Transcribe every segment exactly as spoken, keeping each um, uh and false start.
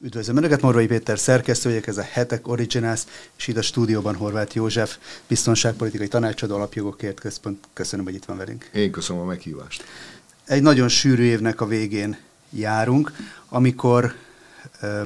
Üdvözlöm Önöket, Morvai Péter szerkesztő vagyok, ez a Hetek Originals, és itt a stúdióban Horváth József, biztonságpolitikai tanácsadó, Alapjogokért Központ. Köszönöm, hogy itt van velünk. Én köszönöm a meghívást. Egy nagyon sűrű évnek a végén járunk, amikor ö,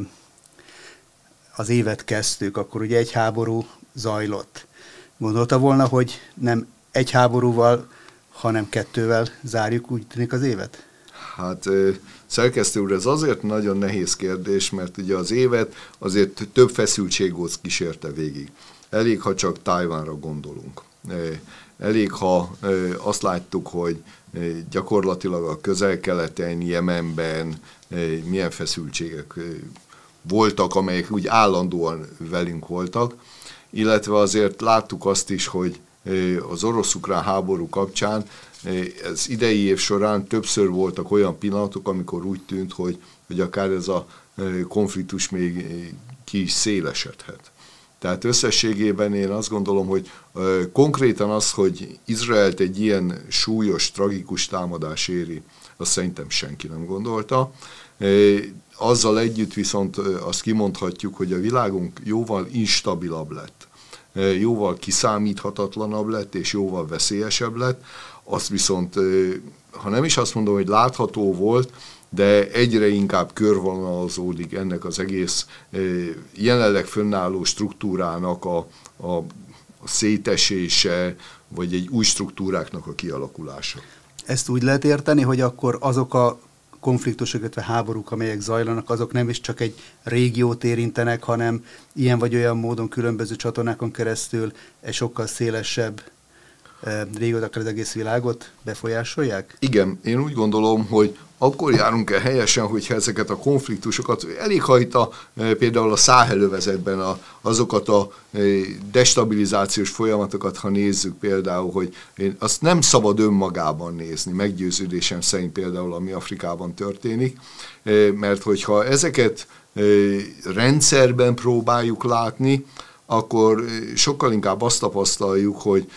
az évet kezdtük, akkor ugye egy háború zajlott. Gondolta volna, hogy nem egy háborúval, hanem kettővel zárjuk, úgy tűnik, az évet? Hát szerkesztő úr, ez azért nagyon nehéz kérdés, mert ugye az évet azért több feszültség kísérte végig. Elég, ha csak Tajvánra gondolunk. Elég, ha azt láttuk, hogy gyakorlatilag a Közel-Keleten, Jemenben milyen feszültségek voltak, amelyek úgy állandóan velünk voltak, illetve azért láttuk azt is, hogy az orosz-ukrán háború kapcsán ez idei év során többször voltak olyan pillanatok, amikor úgy tűnt, hogy, hogy akár ez a konfliktus még ki is szélesedhet. Tehát összességében én azt gondolom, hogy konkrétan az, hogy Izraelt egy ilyen súlyos, tragikus támadás éri, azt szerintem senki nem gondolta. Azzal együtt viszont azt kimondhatjuk, hogy a világunk jóval instabilabb lett, jóval kiszámíthatatlanabb lett, és jóval veszélyesebb lett. Azt viszont, ha nem is azt mondom, hogy látható volt, de egyre inkább körvonalazódik ennek az egész jelenleg fönnálló struktúrának a, a, a szétesése, vagy egy új struktúráknak a kialakulása. Ezt úgy lehet érteni, hogy akkor azok a konfliktusok, illetve háborúk, amelyek zajlanak, azok nem is csak egy régiót érintenek, hanem ilyen vagy olyan módon különböző csatornákon keresztül egy sokkal szélesebb régiót, akár az egész világot befolyásolják? Igen, én úgy gondolom, hogy akkor járunk el helyesen, hogyha ezeket a konfliktusokat, elég ha itt a, például a Száhel-övezetben a, azokat a destabilizációs folyamatokat, ha nézzük például, hogy én azt nem szabad önmagában nézni, meggyőződésem szerint például, ami Afrikában történik, mert hogyha ezeket rendszerben próbáljuk látni, akkor sokkal inkább azt tapasztaljuk, hogy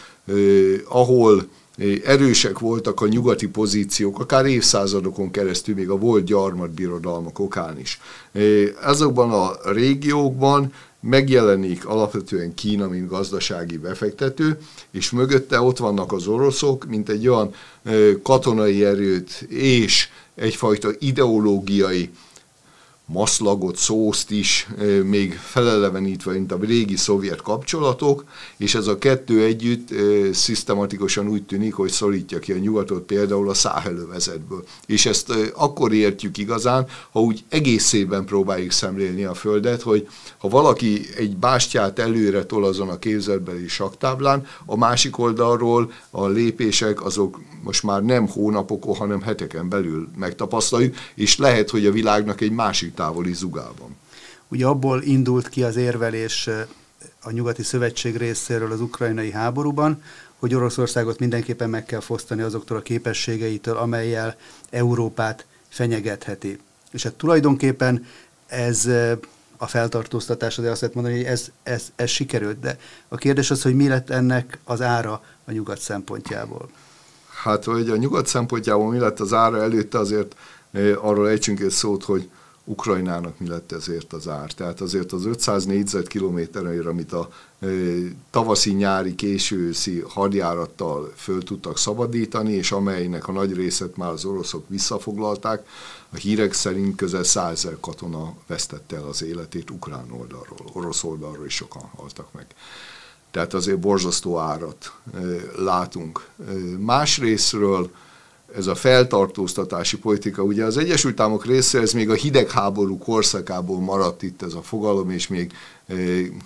ahol erősek voltak a nyugati pozíciók, akár évszázadokon keresztül, még a volt gyarmatbirodalmak okán is. Azokban a régiókban megjelenik alapvetően Kína, mint gazdasági befektető, és mögötte ott vannak az oroszok, mint egy olyan katonai erőt és egyfajta ideológiai maszlagot, szószt is még felelevenítve, mint a régi szovjet kapcsolatok, és ez a kettő együtt e, szisztematikusan úgy tűnik, hogy szorítja ki a nyugatot például a Száhel-övezetből. És ezt e, akkor értjük igazán, ha úgy egészében próbáljuk szemlélni a Földet, hogy ha valaki egy bástyát előre tol azon a képzetbeli saktáblán, a másik oldalról a lépések azok most már nem hónapokon, hanem heteken belül megtapasztaljuk, és lehet, hogy a világnak egy másik távoli zugában. Ugye abból indult ki az érvelés a Nyugati Szövetség részéről az ukrajnai háborúban, hogy Oroszországot mindenképpen meg kell fosztani azoktól a képességeitől, amellyel Európát fenyegetheti. És hát tulajdonképpen ez a feltartóztatás, de azt lehet mondani, hogy ez, ez, ez sikerült, de a kérdés az, hogy mi lett ennek az ára a nyugat szempontjából. Hát, hogy a nyugat szempontjából mi lett az ára, előtte azért arról ejtsünk egy szót, hogy Ukrajnának mi lett ezért az ár. Tehát azért az ötszáz négyzetkilométerre, amit a e, tavaszi, nyári, késő-őszi hadjárattal föl tudtak szabadítani, és amelynek a nagy részét már az oroszok visszafoglalták, a hírek szerint közel százezer katona vesztette el az életét ukrán oldalról, orosz oldalról is sokan haltak meg. Tehát azért borzasztó árat e, látunk. E, másrészről ez a feltartóztatási politika, ugye az Egyesült Államok részéről ez még a hidegháború korszakából maradt itt ez a fogalom, és még e,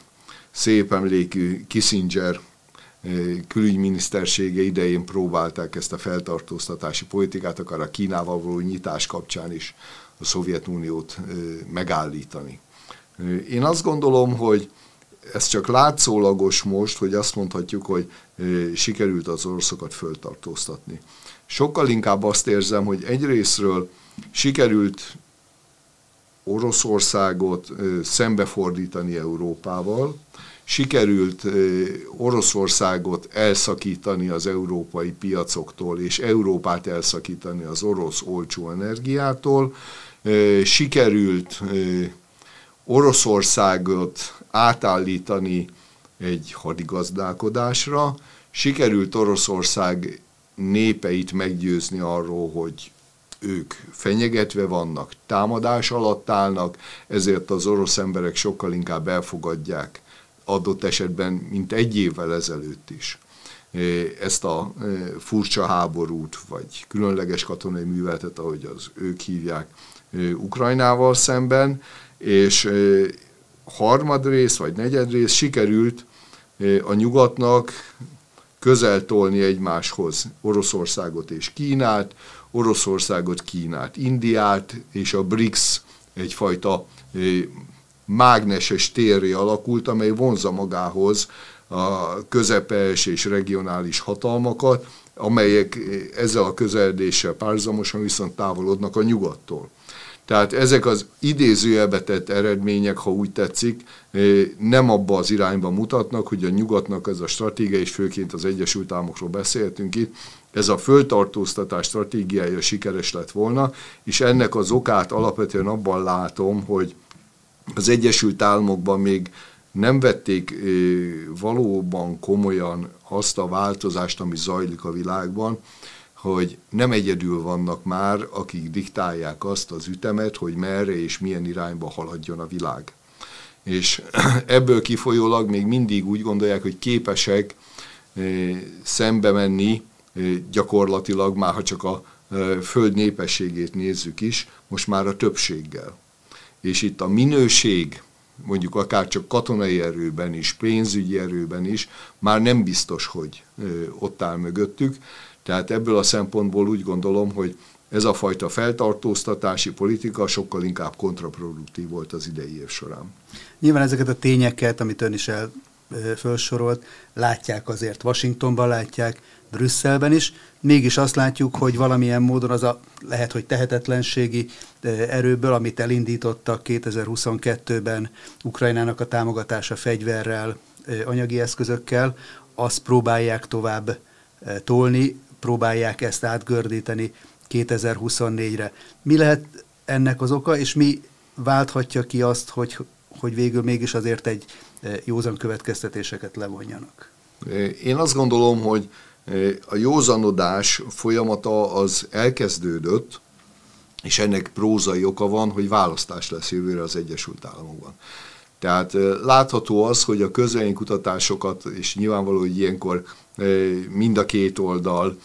szép emlékű Kissinger e, külügyminisztersége idején próbálták ezt a feltartóztatási politikát, akár a Kínával való nyitás kapcsán is a Szovjetuniót e, megállítani. E, én azt gondolom, hogy ez csak látszólagos most, hogy azt mondhatjuk, hogy e, sikerült az oroszokat föltartóztatni. Sokkal inkább azt érzem, hogy egyrészről sikerült Oroszországot szembefordítani Európával, sikerült Oroszországot elszakítani az európai piacoktól, és Európát elszakítani az orosz olcsó energiától, sikerült Oroszországot átállítani egy hadigazdálkodásra, sikerült Oroszország népeit meggyőzni arról, hogy ők fenyegetve vannak, támadás alatt állnak, ezért az orosz emberek sokkal inkább elfogadják adott esetben, mint egy évvel ezelőtt is ezt a furcsa háborút, vagy különleges katonai műveletet, ahogy az ők hívják, Ukrajnával szemben, és harmadrész vagy negyedrész sikerült a nyugatnak közel tolni egymáshoz Oroszországot és Kínát, Oroszországot, Kínát, Indiát, és a BRICS egyfajta mágneses térré alakult, amely vonzza magához a közepes és regionális hatalmakat, amelyek ezzel a közeledéssel párhuzamosan viszont távolodnak a nyugattól. Tehát ezek az idézőjelbe tett eredmények, ha úgy tetszik, nem abba az irányba mutatnak, hogy a nyugatnak ez a stratégia, és főként az Egyesült Államokról beszéltünk itt, ez a föltartóztatás stratégiája sikeres lett volna, és ennek az okát alapvetően abban látom, hogy az Egyesült Államokban még nem vették valóban komolyan azt a változást, ami zajlik a világban, hogy nem egyedül vannak már, akik diktálják azt az ütemet, hogy merre és milyen irányba haladjon a világ. És ebből kifolyólag még mindig úgy gondolják, hogy képesek szembe menni gyakorlatilag, már ha csak a föld népességét nézzük is, most már a többséggel. És itt a minőség, mondjuk akár csak katonai erőben is, pénzügyi erőben is, már nem biztos, hogy ott áll mögöttük. Tehát ebből a szempontból úgy gondolom, hogy ez a fajta feltartóztatási politika sokkal inkább kontraproduktív volt az idei év során. Nyilván ezeket a tényeket, amit ön is el felsorolt, látják azért Washingtonban, látják Brüsszelben is, mégis azt látjuk, hogy valamilyen módon az a lehet, hogy tehetetlenségi erőből, amit elindítottak kétezer-huszonkettőben Ukrajnának a támogatása fegyverrel, anyagi eszközökkel, azt próbálják tovább tolni, próbálják ezt átgördíteni kétezer-huszonnégyre. Mi lehet ennek az oka, és mi válthatja ki azt, hogy, hogy végül mégis azért egy józan következtetéseket levonjanak? Én azt gondolom, hogy a józanodás folyamata az elkezdődött, és ennek prózai oka van, hogy választás lesz jövőre az Egyesült Államokban. Tehát látható az, hogy a közvéleménykutatásokat, és nyilvánvaló, hogy ilyenkor mind a két oldal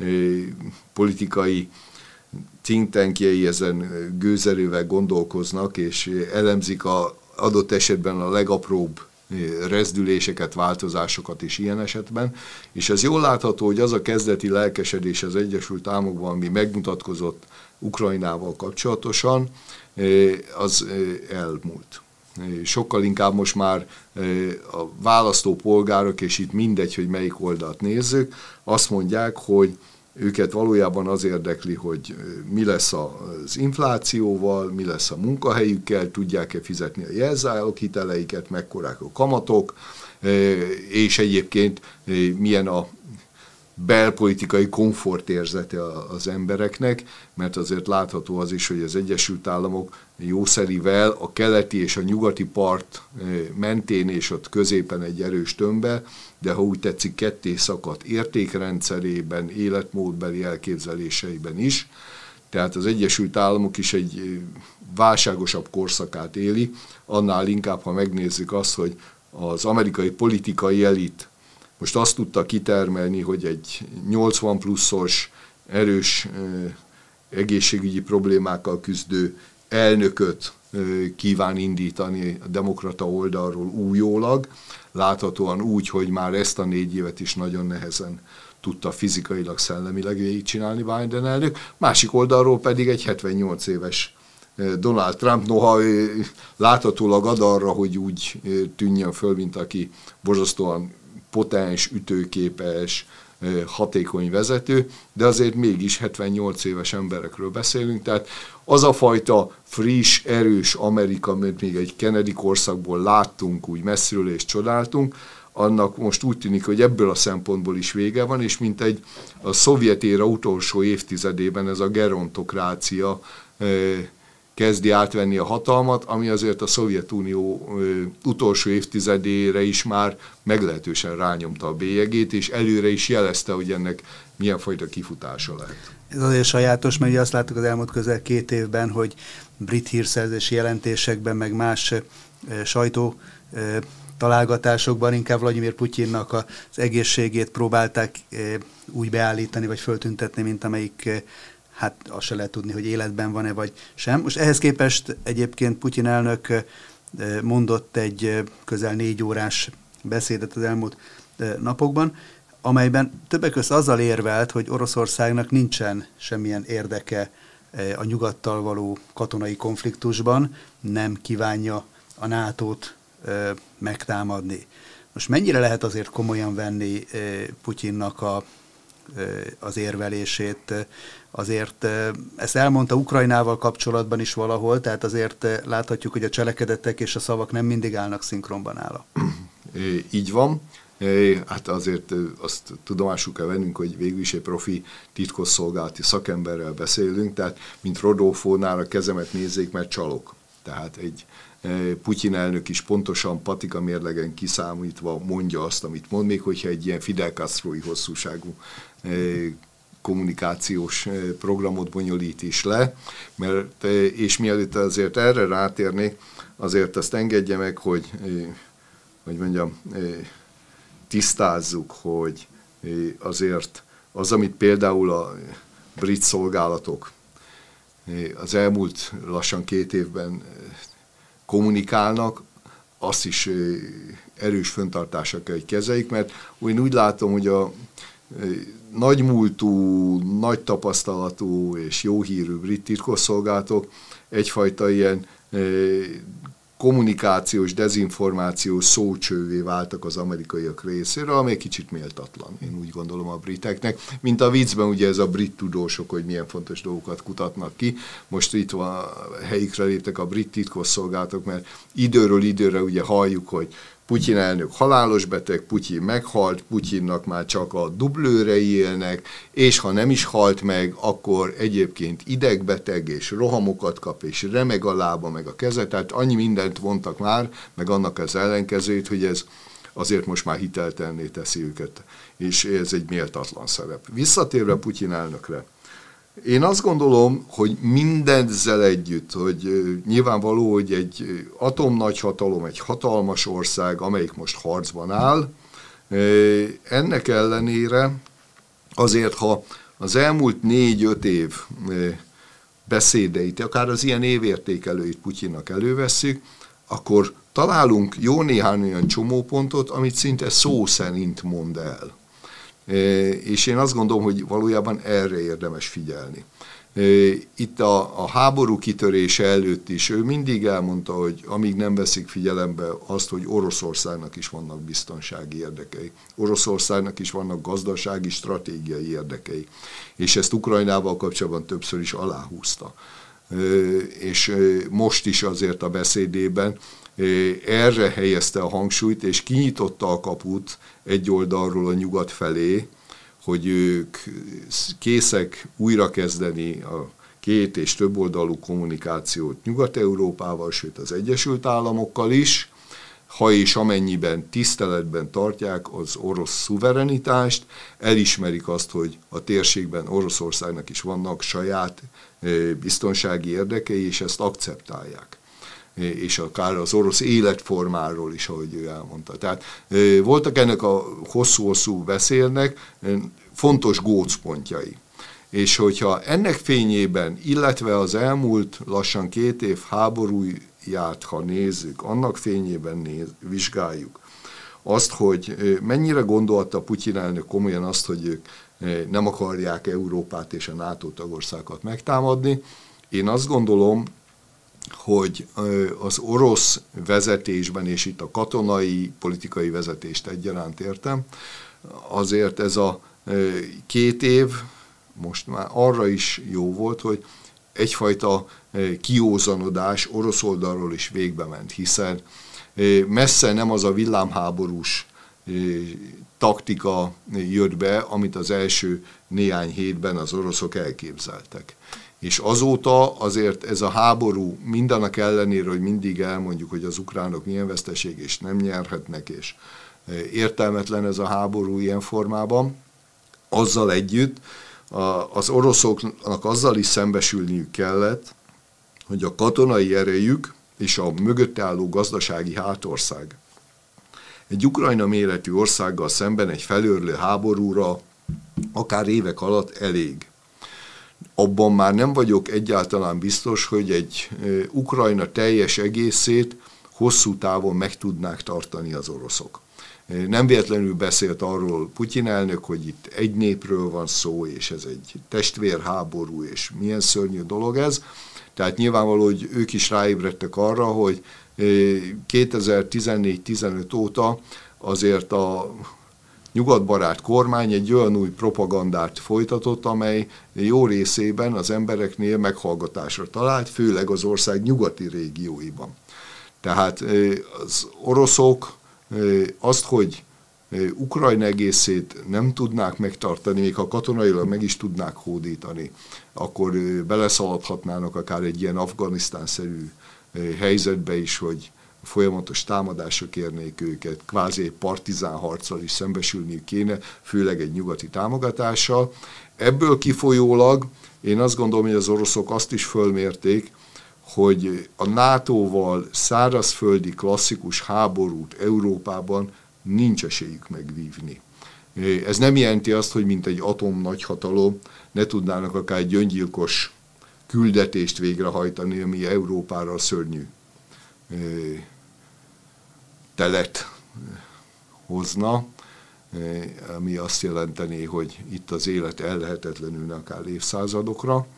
politikai think tankjei ezen gőzerővel gondolkoznak, és elemzik a adott esetben a legapróbb rezdüléseket, változásokat is ilyen esetben, és ez jól látható, hogy az a kezdeti lelkesedés az Egyesült Államokban, ami megmutatkozott Ukrajnával kapcsolatosan, az elmúlt. Sokkal inkább most már a választópolgárok, és itt mindegy, hogy melyik oldalt nézzük, azt mondják, hogy őket valójában az érdekli, hogy mi lesz az inflációval, mi lesz a munkahelyükkel, tudják-e fizetni a jelzálog hiteleiket, mekkorák a kamatok, és egyébként milyen a belpolitikai komfortérzete az embereknek, mert azért látható az is, hogy az Egyesült Államok jószerivel a keleti és a nyugati part mentén, és ott középen egy erős tömbbe, de ha úgy tetszik, ketté szakadt értékrendszerében, életmódbeli elképzeléseiben is. Tehát az Egyesült Államok is egy válságosabb korszakát éli, annál inkább, ha megnézzük azt, hogy az amerikai politikai elit most azt tudta kitermelni, hogy egy nyolcvan pluszos, erős egészségügyi problémákkal küzdő elnököt kíván indítani a demokrata oldalról újólag, láthatóan úgy, hogy már ezt a négy évet is nagyon nehezen tudta fizikailag, szellemileg végigcsinálni Biden elnök, másik oldalról pedig egy hetvennyolc éves Donald Trump, noha láthatólag ad arra, hogy úgy tűnjön föl, mint aki borzasztóan potens, ütőképes, hatékony vezető, de azért mégis hetvennyolc éves emberekről beszélünk, tehát az a fajta friss, erős Amerika, amit még egy Kennedy korszakból láttunk, úgy messziről és csodáltunk, annak most úgy tűnik, hogy ebből a szempontból is vége van, és mint egy a szovjet éra utolsó évtizedében ez a gerontokrácia kezdi átvenni a hatalmat, ami azért a Szovjetunió utolsó évtizedére is már meglehetősen rányomta a bélyegét, és előre is jelezte, hogy ennek milyen fajta kifutása lehet. Ez azért sajátos, mert ugye azt láttuk az elmúlt közel két évben, hogy brit hírszerzési jelentésekben, meg más e, sajtó e, találgatásokban inkább Vladimir Putyinnak az egészségét próbálták e, úgy beállítani, vagy föltüntetni, mint amelyik e, hát azt se lehet tudni, hogy életben van-e, vagy sem. Most ehhez képest egyébként Putyin elnök mondott egy közel négy órás beszédet az elmúlt napokban, amelyben többek között azzal érvelt, hogy Oroszországnak nincsen semmilyen érdeke a nyugattal való katonai konfliktusban, nem kívánja a nátót megtámadni. Most mennyire lehet azért komolyan venni Putyinnak a az érvelését, azért ezt elmondta Ukrajnával kapcsolatban is valahol, tehát azért láthatjuk, hogy a cselekedetek és a szavak nem mindig állnak szinkronban nála. Így van. Hát azért azt tudomásul kell vennünk, hogy végül is egy profi titkosszolgálati szakemberrel beszélünk, tehát mint Rodolfónál a kezemet nézzék, mert csalok. Tehát egy Putyin elnök is pontosan patika mérlegen kiszámítva mondja azt, amit mond, még hogyha egy ilyen Fidel Castro-i hosszúságú kommunikációs programot bonyolít is le, mert, és mielőtt azért erre rátérnék, azért azt engedje meg, hogy, hogy mondjam, tisztázzuk, hogy azért az, amit például a brit szolgálatok az elmúlt lassan két évben kommunikálnak, azt is erős fenntartásra kell, hogy kezeljük, mert én úgy látom, hogy a nagymúltú, nagy tapasztalatú és jó hírű brit titkosszolgálatok egyfajta ilyen kommunikációs, dezinformációs szócsővé váltak az amerikaiak részéről, amely kicsit méltatlan, én úgy gondolom a briteknek. Mint a viccben ugye ez a brit tudósok, hogy milyen fontos dolgokat kutatnak ki. Most itt van, helyükre léptek a brit titkosszolgálatok, mert időről időre ugye halljuk, hogy Putyin elnök halálos beteg, Putyin meghalt, Putyinnak már csak a dublőrei élnek, és ha nem is halt meg, akkor egyébként idegbeteg, és rohamokat kap, és remeg a lába, meg a keze, tehát annyi mindent vontak már, meg annak az ellenkezőjét, hogy ez azért most már hiteltelenné teszi őket, és ez egy méltatlan szerep. Visszatérve Putyin elnökre, én azt gondolom, hogy mindezzel együtt, hogy nyilvánvaló, hogy egy atomnagyhatalom, egy hatalmas ország, amelyik most harcban áll, ennek ellenére azért, ha az elmúlt négy-öt év beszédeit, akár az ilyen évértékelőit Putyinnak elővesszük, akkor találunk jó néhány olyan csomópontot, amit szinte szó szerint mond el. És én azt gondolom, hogy valójában erre érdemes figyelni. Itt a, a háború kitörése előtt is ő mindig elmondta, hogy amíg nem veszik figyelembe azt, hogy Oroszországnak is vannak biztonsági érdekei, Oroszországnak is vannak gazdasági, stratégiai érdekei. És ezt Ukrajnával kapcsolatban többször is aláhúzta. És most is azért a beszédében erre helyezte a hangsúlyt, és kinyitotta a kaput egy oldalról a nyugat felé, hogy ők készek újrakezdeni a két és több oldalú kommunikációt Nyugat-Európával, sőt az Egyesült Államokkal is, ha és amennyiben tiszteletben tartják az orosz szuverenitást, elismerik azt, hogy a térségben Oroszországnak is vannak saját biztonsági érdekei, és ezt akceptálják. És akár az orosz életformáról is, ahogy ő elmondta. Tehát voltak ennek a hosszú-hosszú beszélnek fontos gócpontjai. És hogyha ennek fényében, illetve az elmúlt lassan két év háborúját, ha nézzük, annak fényében néz, vizsgáljuk azt, hogy mennyire gondolta Putyin elnök komolyan azt, hogy ők nem akarják Európát és a NATO tagországokat megtámadni, én azt gondolom, hogy az orosz vezetésben, és itt a katonai, politikai vezetést egyaránt értem, azért ez a két év most már arra is jó volt, hogy egyfajta kiózanodás orosz oldalról is végbe ment, hiszen messze nem az a villámháborús taktika jött be, amit az első néhány hétben az oroszok elképzeltek. És azóta azért ez a háború mindannak ellenére, hogy mindig elmondjuk, hogy az ukránok milyen veszteség, és nem nyerhetnek, és értelmetlen ez a háború ilyen formában, azzal együtt az oroszoknak azzal is szembesülniük kellett, hogy a katonai erejük és a mögötte álló gazdasági hátország egy Ukrajna méretű országgal szemben egy felőrlő háborúra akár évek alatt elég. Abban már nem vagyok egyáltalán biztos, hogy egy Ukrajna teljes egészét hosszú távon meg tudnák tartani az oroszok. Nem véletlenül beszélt arról Putyin elnök, hogy itt egy népről van szó, és ez egy testvérháború, és milyen szörnyű dolog ez. Tehát nyilvánvaló, hogy ők is ráébredtek arra, hogy kétezer-tizennégy tizenöt óta azért a nyugatbarát kormány egy olyan új propagandát folytatott, amely jó részében az embereknél meghallgatásra talált, főleg az ország nyugati régióiban. Tehát az oroszok azt, hogy Ukrajna egészét nem tudnák megtartani, még ha katonailag meg is tudnák hódítani, akkor beleszaladhatnának akár egy ilyen Afganisztán-szerű helyzetbe is, hogy folyamatos támadások érnék őket, kvázi partizán harccal is szembesülniük kéne, főleg egy nyugati támogatással. Ebből kifolyólag én azt gondolom, hogy az oroszok azt is fölmérték, hogy a nátóval szárazföldi klasszikus háborút Európában nincs esélyük megvívni. Ez nem jelenti azt, hogy mint egy atom nagyhatalom ne tudnának akár egy öngyilkos küldetést végrehajtani, ami Európára a szörnyű telet hozna, ami azt jelenteni, hogy itt az élet ellehetetlenülne akár évszázadokra.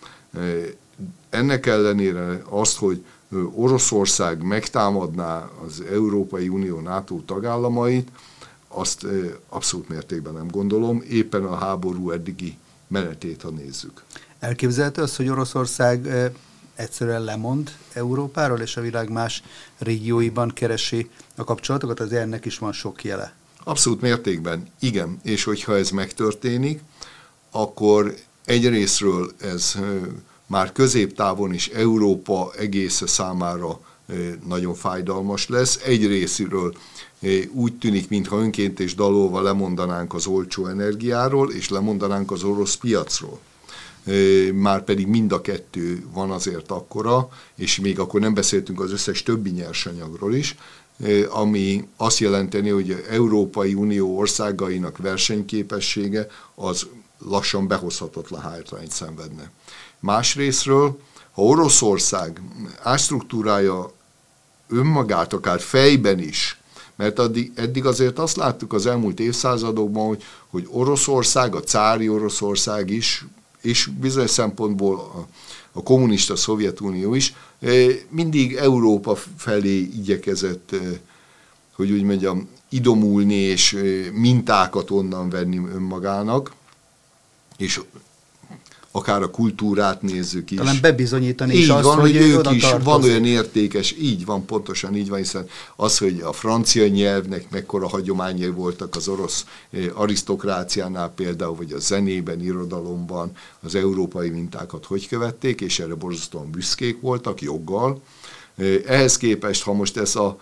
Ennek ellenére azt, hogy Oroszország megtámadná az Európai Unió NATO tagállamait, azt abszolút mértékben nem gondolom, éppen a háború eddigi menetét, ha nézzük. Elképzelhető az, hogy Oroszország egyszerűen lemond Európáról, és a világ más régióiban keresi a kapcsolatokat, az ennek is van sok jele. Abszolút mértékben, igen. És hogyha ez megtörténik, akkor egyrészről ez már középtávon is Európa egésze számára nagyon fájdalmas lesz. Egy részről úgy tűnik, mintha önként és dalolva lemondanánk az olcsó energiáról, és lemondanánk az orosz piacról. Már pedig mind a kettő van azért akkora, és még akkor nem beszéltünk az összes többi nyersanyagról is, ami azt jelenteni, hogy az Európai Unió országainak versenyképessége az lassan behozhatatlan hátrányt szenvedne. Másrésztről, ha Oroszország átstruktúrálja önmagát, akár fejben is, mert addig, eddig azért azt láttuk az elmúlt évszázadokban, hogy, hogy Oroszország, a cári Oroszország is, és bizonyos szempontból a, a kommunista Szovjetunió is mindig Európa felé igyekezett, hogy úgy mondjam, idomulni és mintákat onnan venni önmagának, és akár a kultúrát nézzük is. Talán bebizonyítani így is azt, van, hogy, hogy ők oda is tartozik. van olyan értékes, így van, pontosan így van, hiszen az, hogy a francia nyelvnek mekkora hagyományai voltak az orosz arisztokráciánál például, vagy a zenében, irodalomban az európai mintákat hogy követték, és erre borzasztóan büszkék voltak, joggal. Ehhez képest, ha most ez a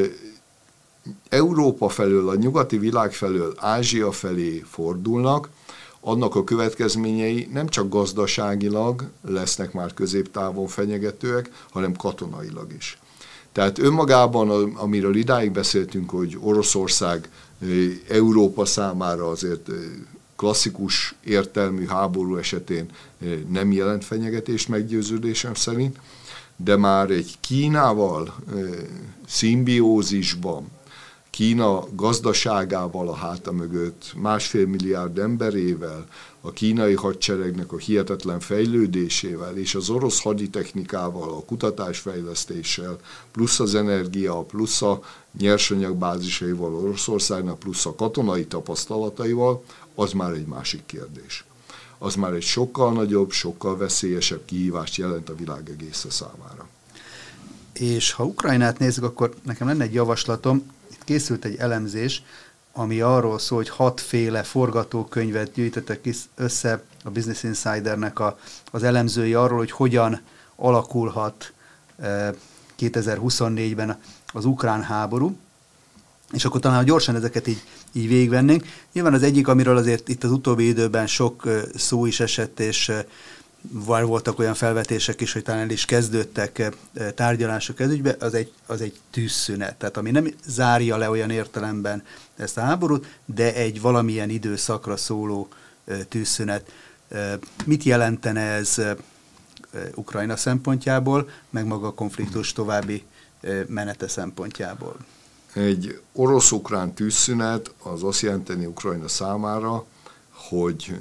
Európa felől, a nyugati világ felől, Ázsia felé fordulnak, annak a következményei nem csak gazdaságilag lesznek már középtávon fenyegetőek, hanem katonailag is. Tehát önmagában, amiről idáig beszéltünk, hogy Oroszország Európa számára azért klasszikus értelmű háború esetén nem jelent fenyegetést meggyőződésem szerint, de már egy Kínával szimbiózisban, Kína gazdaságával a háta mögött, másfél milliárd emberével, a kínai hadseregnek a hihetetlen fejlődésével, és az orosz haditechnikával, a kutatásfejlesztéssel, plusz az energia, plusz a nyersanyagbázisaival Oroszországnak, plusz a katonai tapasztalataival, az már egy másik kérdés. Az már egy sokkal nagyobb, sokkal veszélyesebb kihívást jelent a világ egésze számára. És ha Ukrajnát nézzük, akkor nekem lenne egy javaslatom. Itt készült egy elemzés, ami arról szól, hogy hatféle forgatókönyvet gyűjtöttek össze a Business Insidernek a, az elemzői arról, hogy hogyan alakulhat kétezer-huszonnégyben az ukrán háború, és akkor talán gyorsan ezeket így, így végigvennénk. Nyilván az egyik, amiről azért itt az utóbbi időben sok szó is esett, és voltak olyan felvetések is, hogy talán el is kezdődtek tárgyalások ez ügyben, az egy, az egy tűzszünet. Tehát ami nem zárja le olyan értelemben ezt a háborút, de egy valamilyen időszakra szóló tűzszünet. Mit jelentene ez Ukrajna szempontjából, meg maga a konfliktus további menete szempontjából? Egy orosz-ukrán tűzszünet az azt jelenteni Ukrajna számára, hogy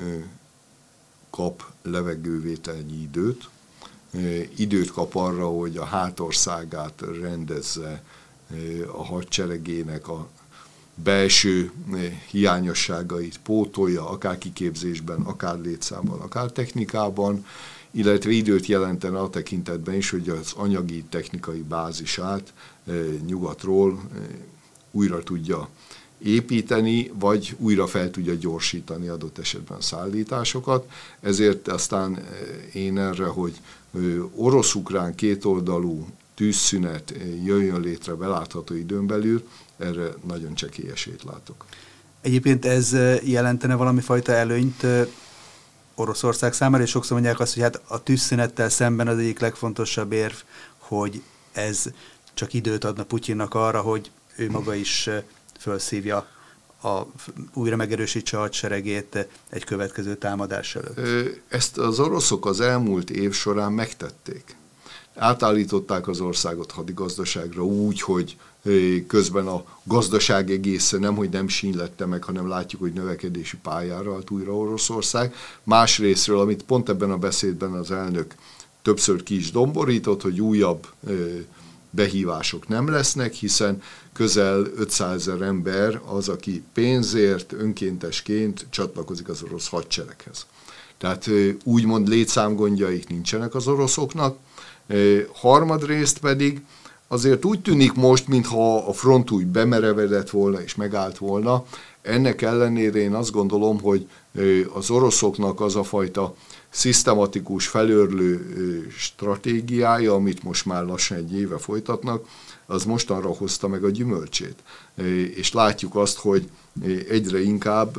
kap levegővételnyi időt, időt kap arra, hogy a hátországát rendezze a hadseregének a belső hiányosságait pótolja, akár kiképzésben, akár létszámban, akár technikában, illetve időt jelentene a tekintetben is, hogy az anyagi technikai bázisát nyugatról újra tudja építeni, vagy újra fel tudja gyorsítani adott esetben a szállításokat. Ezért aztán én erre, hogy orosz-ukrán kétoldalú tűzszünet jöjjön létre belátható időn belül, erre nagyon csekély esélyt látok. Egyébként ez jelentene valami fajta előnyt Oroszország számára, és sokszor mondják azt, hogy hát a tűzszünettel szemben az egyik legfontosabb érv, hogy ez csak időt adna Putyinnak arra, hogy ő maga is felszívja, a, újra megerősítse a hadseregét egy következő támadás előtt. Ezt az oroszok az elmúlt év során megtették. Átállították az országot hadigazdaságra úgy, hogy közben a gazdaság egészen nemhogy nem sínylette meg, hanem látjuk, hogy növekedési pályára állt újra Oroszország. Másrészről, amit pont ebben a beszédben az elnök többször ki is domborított, hogy újabb behívások nem lesznek, hiszen közel ötszázezer ember az, aki pénzért, önkéntesként csatlakozik az orosz hadsereghez. Tehát úgymond létszámgondjaik nincsenek az oroszoknak. Harmadrészt pedig azért úgy tűnik most, mintha a front úgy bemerevedett volna és megállt volna. Ennek ellenére én azt gondolom, hogy az oroszoknak az a fajta szisztematikus, felőrlő stratégiája, amit most már lassan egy éve folytatnak, az mostanra hozta meg a gyümölcsét. És látjuk azt, hogy egyre inkább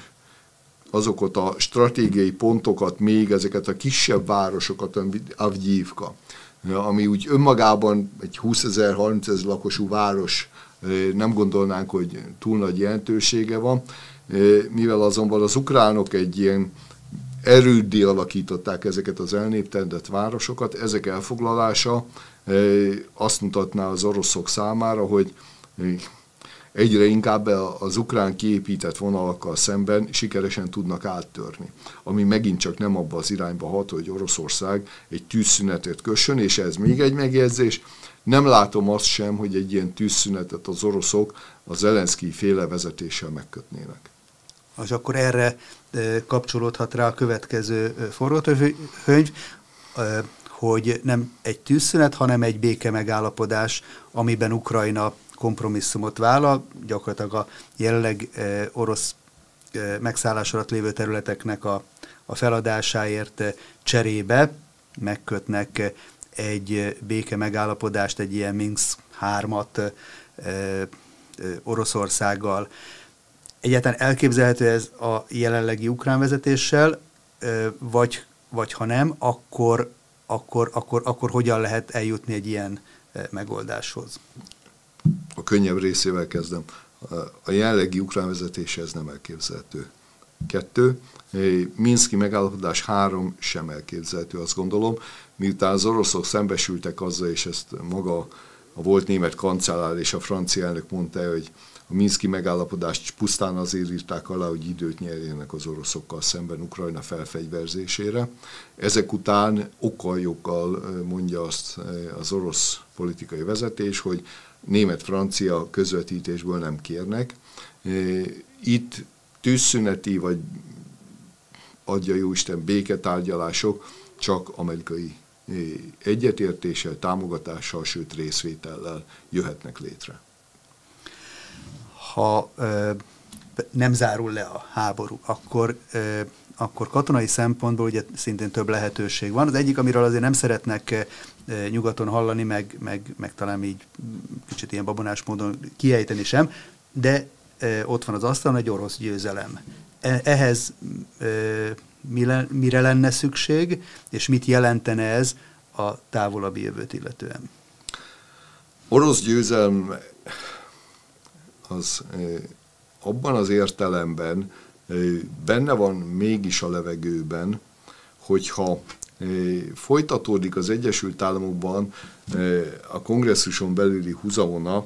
azokat a stratégiai pontokat, még ezeket a kisebb városokat, Avgyívka, ami úgy önmagában egy húszezer, harmincezer lakosú város, nem gondolnánk, hogy túl nagy jelentősége van, mivel azonban az ukránok egy ilyen erőddé alakították ezeket az elnéptelenedett városokat, ezek elfoglalása azt mutatná az oroszok számára, hogy egyre inkább az ukrán kiépített vonalakkal szemben sikeresen tudnak áttörni. Ami megint csak nem abba az irányba hat, hogy Oroszország egy tűzszünetet kössön, és ez még egy megjegyzés. Nem látom azt sem, hogy egy ilyen tűzszünetet az oroszok a Zelenszkij féle vezetéssel megkötnének. És akkor erre kapcsolódhat rá a következő forgatókönyv, hogy nem egy tűzszünet, hanem egy béke megállapodás, amiben Ukrajna kompromisszumot vállal, gyakorlatilag a jelenleg orosz megszállás alatt lévő területeknek a, a feladásáért cserébe megkötnek egy béke megállapodást, egy ilyen Minsk hármat Oroszországgal. Egyáltalán elképzelhető ez a jelenlegi ukrán vezetéssel, vagy, vagy ha nem, akkor, akkor, akkor, akkor hogyan lehet eljutni egy ilyen megoldáshoz? A könnyebb részével kezdem. A jelenlegi ukrán vezetése ez nem elképzelhető. Kettő, minszki megállapodás három sem elképzelhető, azt gondolom, miután az oroszok szembesültek azzal, és ezt maga a volt német kancellár és a francia elnök mondta, hogy a minszki megállapodást pusztán azért írták alá, hogy időt nyerjenek az oroszokkal szemben Ukrajna felfegyverzésére. Ezek után okkal-jokkal mondja azt az orosz politikai vezetés, hogy német-francia közvetítésből nem kérnek. Itt tűzszüneti vagy adja jóisten béketárgyalások csak amerikai egyetértéssel, támogatással, sőt részvétellel jöhetnek létre. Ha ö, nem zárul le a háború, akkor ö, akkor katonai szempontból ugye szintén több lehetőség van. Az egyik, amiről azért nem szeretnek nyugaton hallani, meg, meg, meg talán így kicsit ilyen babonás módon kiejteni sem, de ott van az asztalon egy orosz győzelem. Ehhez mire lenne szükség, és mit jelentene ez a távolabbi jövőt illetően? Orosz győzelem az abban az értelemben benne van mégis a levegőben, hogyha folytatódik az Egyesült Államokban a kongresszuson belüli húzavona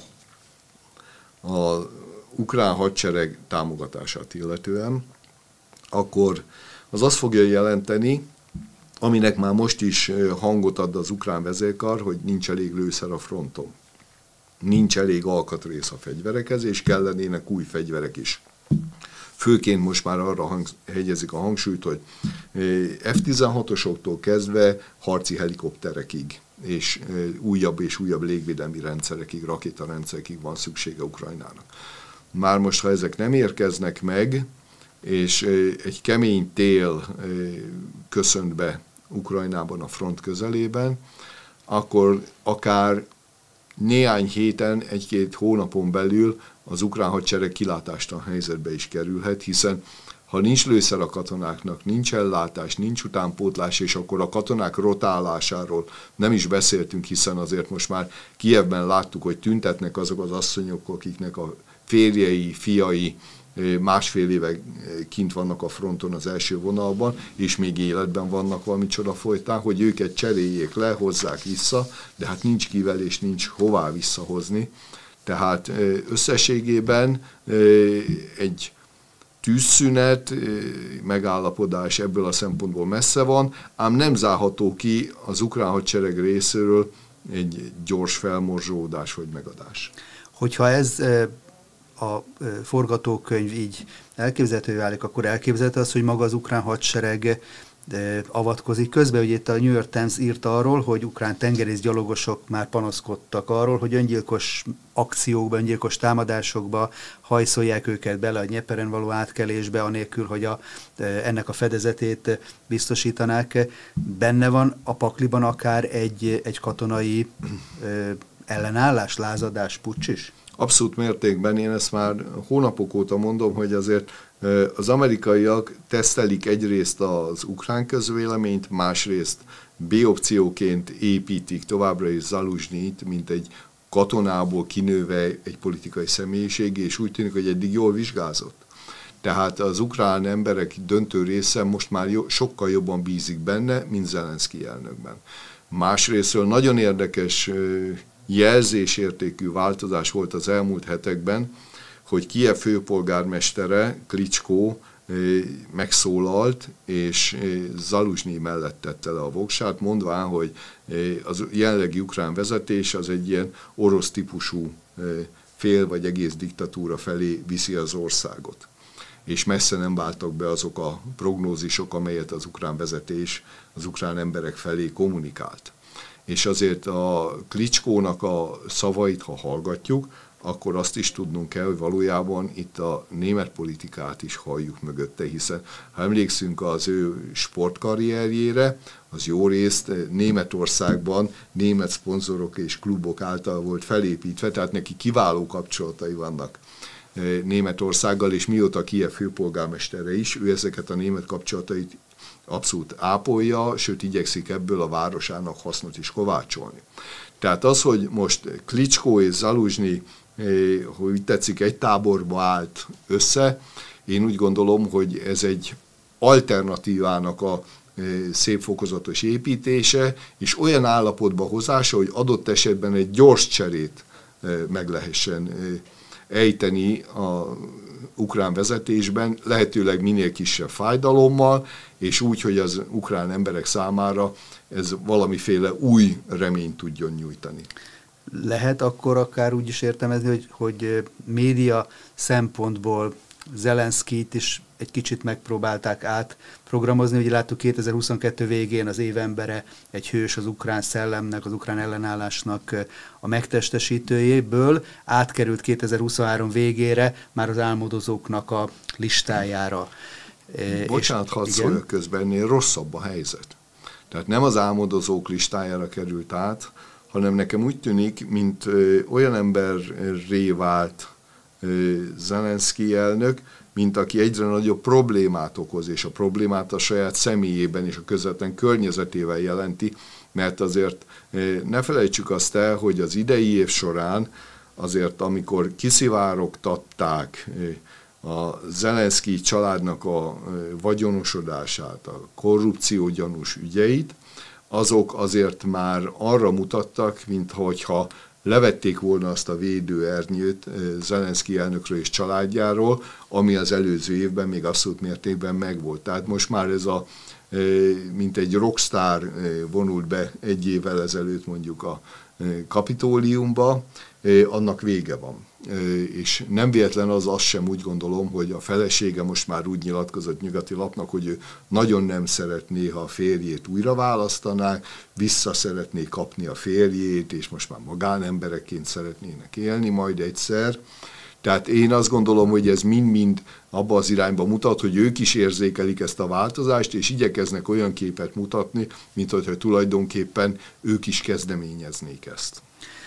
az ukrán hadsereg támogatását illetően, akkor az azt fogja jelenteni, aminek már most is hangot ad az ukrán vezérkar, hogy nincs elég lőszer a fronton. Nincs elég alkatrész a fegyverekhez, és kellenének új fegyverek is. Főként most már arra hang, hegyezik a hangsúlyt, hogy ef tizenhatosoktól kezdve harci helikopterekig, és újabb és újabb légvédelmi rendszerekig, rakétarendszerekig van szüksége Ukrajnának. Már most, ha ezek nem érkeznek meg, és egy kemény tél köszönt be Ukrajnában a front közelében, akkor akár néhány héten, egy-két hónapon belül az ukrán hadsereg kilátástalan helyzetbe is kerülhet, hiszen ha nincs lőszer a katonáknak, nincs ellátás, nincs utánpótlás, és akkor a katonák rotálásáról nem is beszéltünk, hiszen azért most már Kijevben láttuk, hogy tüntetnek azok az asszonyok, akiknek a férjei, fiai másfél éve kint vannak a fronton az első vonalban, és még életben vannak valamicsoda folytán, hogy őket cseréljék le, hozzák vissza, de hát nincs kivel és nincs hová visszahozni. Tehát összességében egy tűzszünet, megállapodás ebből a szempontból messze van, ám nem zárható ki az ukrán hadsereg részéről egy gyors felmorzsódás vagy megadás. Hogyha ez a forgatókönyv így elképzelhetővé válik, akkor elképzelhető az, hogy maga az ukrán hadsereg avatkozik közbe. Ugye itt a New York Times írta arról, hogy ukrán tengerészgyalogosok már panaszkodtak arról, hogy öngyilkos akciókba, öngyilkos támadásokba hajszolják őket bele a Nyeperen való átkelésbe, anélkül, hogy a, ennek a fedezetét biztosítanák. Benne van a pakliban akár egy, egy katonai ellenállás, lázadás, puccs is? Abszolút mértékben, én ezt már hónapok óta mondom, hogy azért az amerikaiak tesztelik egyrészt az ukrán közvéleményt, másrészt B-opcióként építik továbbra is Zaluzsnyit, mint egy katonából kinőve egy politikai személyiség, és úgy tűnik, hogy eddig jól vizsgázott. Tehát az ukrán emberek döntő része most már jó, sokkal jobban bízik benne, mint Zelenszky elnökben. Másrésztről nagyon érdekes jelzésértékű változás volt az elmúlt hetekben, hogy Kijev főpolgármestere, Klitschko megszólalt, és Zaluzsnyi mellett tette le a voksát, mondván, hogy az jelenlegi ukrán vezetés az egy ilyen orosz típusú fél vagy egész diktatúra felé viszi az országot. És messze nem váltak be azok a prognózisok, amelyet az ukrán vezetés az ukrán emberek felé kommunikált. És azért a Klitschkónak a szavait, ha hallgatjuk, akkor azt is tudnunk kell, hogy valójában itt a német politikát is halljuk mögötte, hiszen ha emlékszünk az ő sportkarrierjére, az jó részt Németországban német szponzorok és klubok által volt felépítve, tehát neki kiváló kapcsolatai vannak Németországgal, és mióta Kijev főpolgármestere is, ő ezeket a német kapcsolatait abszolút ápolja, sőt igyekszik ebből a városának hasznot is kovácsolni. Tehát az, hogy most Klitschko és Zaluzsnyi, hogy tetszik, egy táborba állt össze, én úgy gondolom, hogy ez egy alternatívának a szép fokozatos építése, és olyan állapotba hozása, hogy adott esetben egy gyors cserét meg lehessen ejteni a ukrán vezetésben, lehetőleg minél kisebb fájdalommal, és úgy, hogy az ukrán emberek számára ez valamiféle új reményt tudjon nyújtani. Lehet akkor akár úgy is értelmezni, hogy, hogy média szempontból Zelenszkyt is egy kicsit megpróbálták átprogramozni. Ugye láttuk kétezer-huszonkettő végén az évembere egy hős az ukrán szellemnek, az ukrán ellenállásnak a megtestesítőjéből, átkerült kétezer-huszonhárom végére már az álmodozóknak a listájára. Bocsánat, hadd szóljak közben, ennél rosszabb a helyzet. Tehát nem az álmodozók listájára került át, hanem nekem úgy tűnik, mint ö, olyan emberré vált ö, Zelenszkij elnök, mint aki egyre nagyobb problémát okoz, és a problémát a saját személyében és a közvetlen környezetével jelenti, mert azért ö, ne felejtsük azt el, hogy az idei év során azért, amikor kiszivárogtatták ö, a Zelenszkij családnak a vagyonosodását, a korrupció gyanús ügyeit, azok azért már arra mutattak, minthogyha levették volna azt a védőernyőt Zelenszkij elnökről és családjáról, ami az előző évben még abszolút mértékben megvolt. Tehát most már ez a, mint egy rockstar vonult be egy évvel ezelőtt mondjuk a Kapitóliumba, annak vége van. És nem véletlen az, azt sem úgy gondolom, hogy a felesége most már úgy nyilatkozott nyugati lapnak, hogy ő nagyon nem szeretné, ha a férjét újra választanák, vissza szeretné kapni a férjét, és most már magánemberekként szeretnének élni majd egyszer. Tehát én azt gondolom, hogy ez mind-mind abba az irányba mutat, hogy ők is érzékelik ezt a változást, és igyekeznek olyan képet mutatni, mint hogyha tulajdonképpen ők is kezdeményeznék ezt.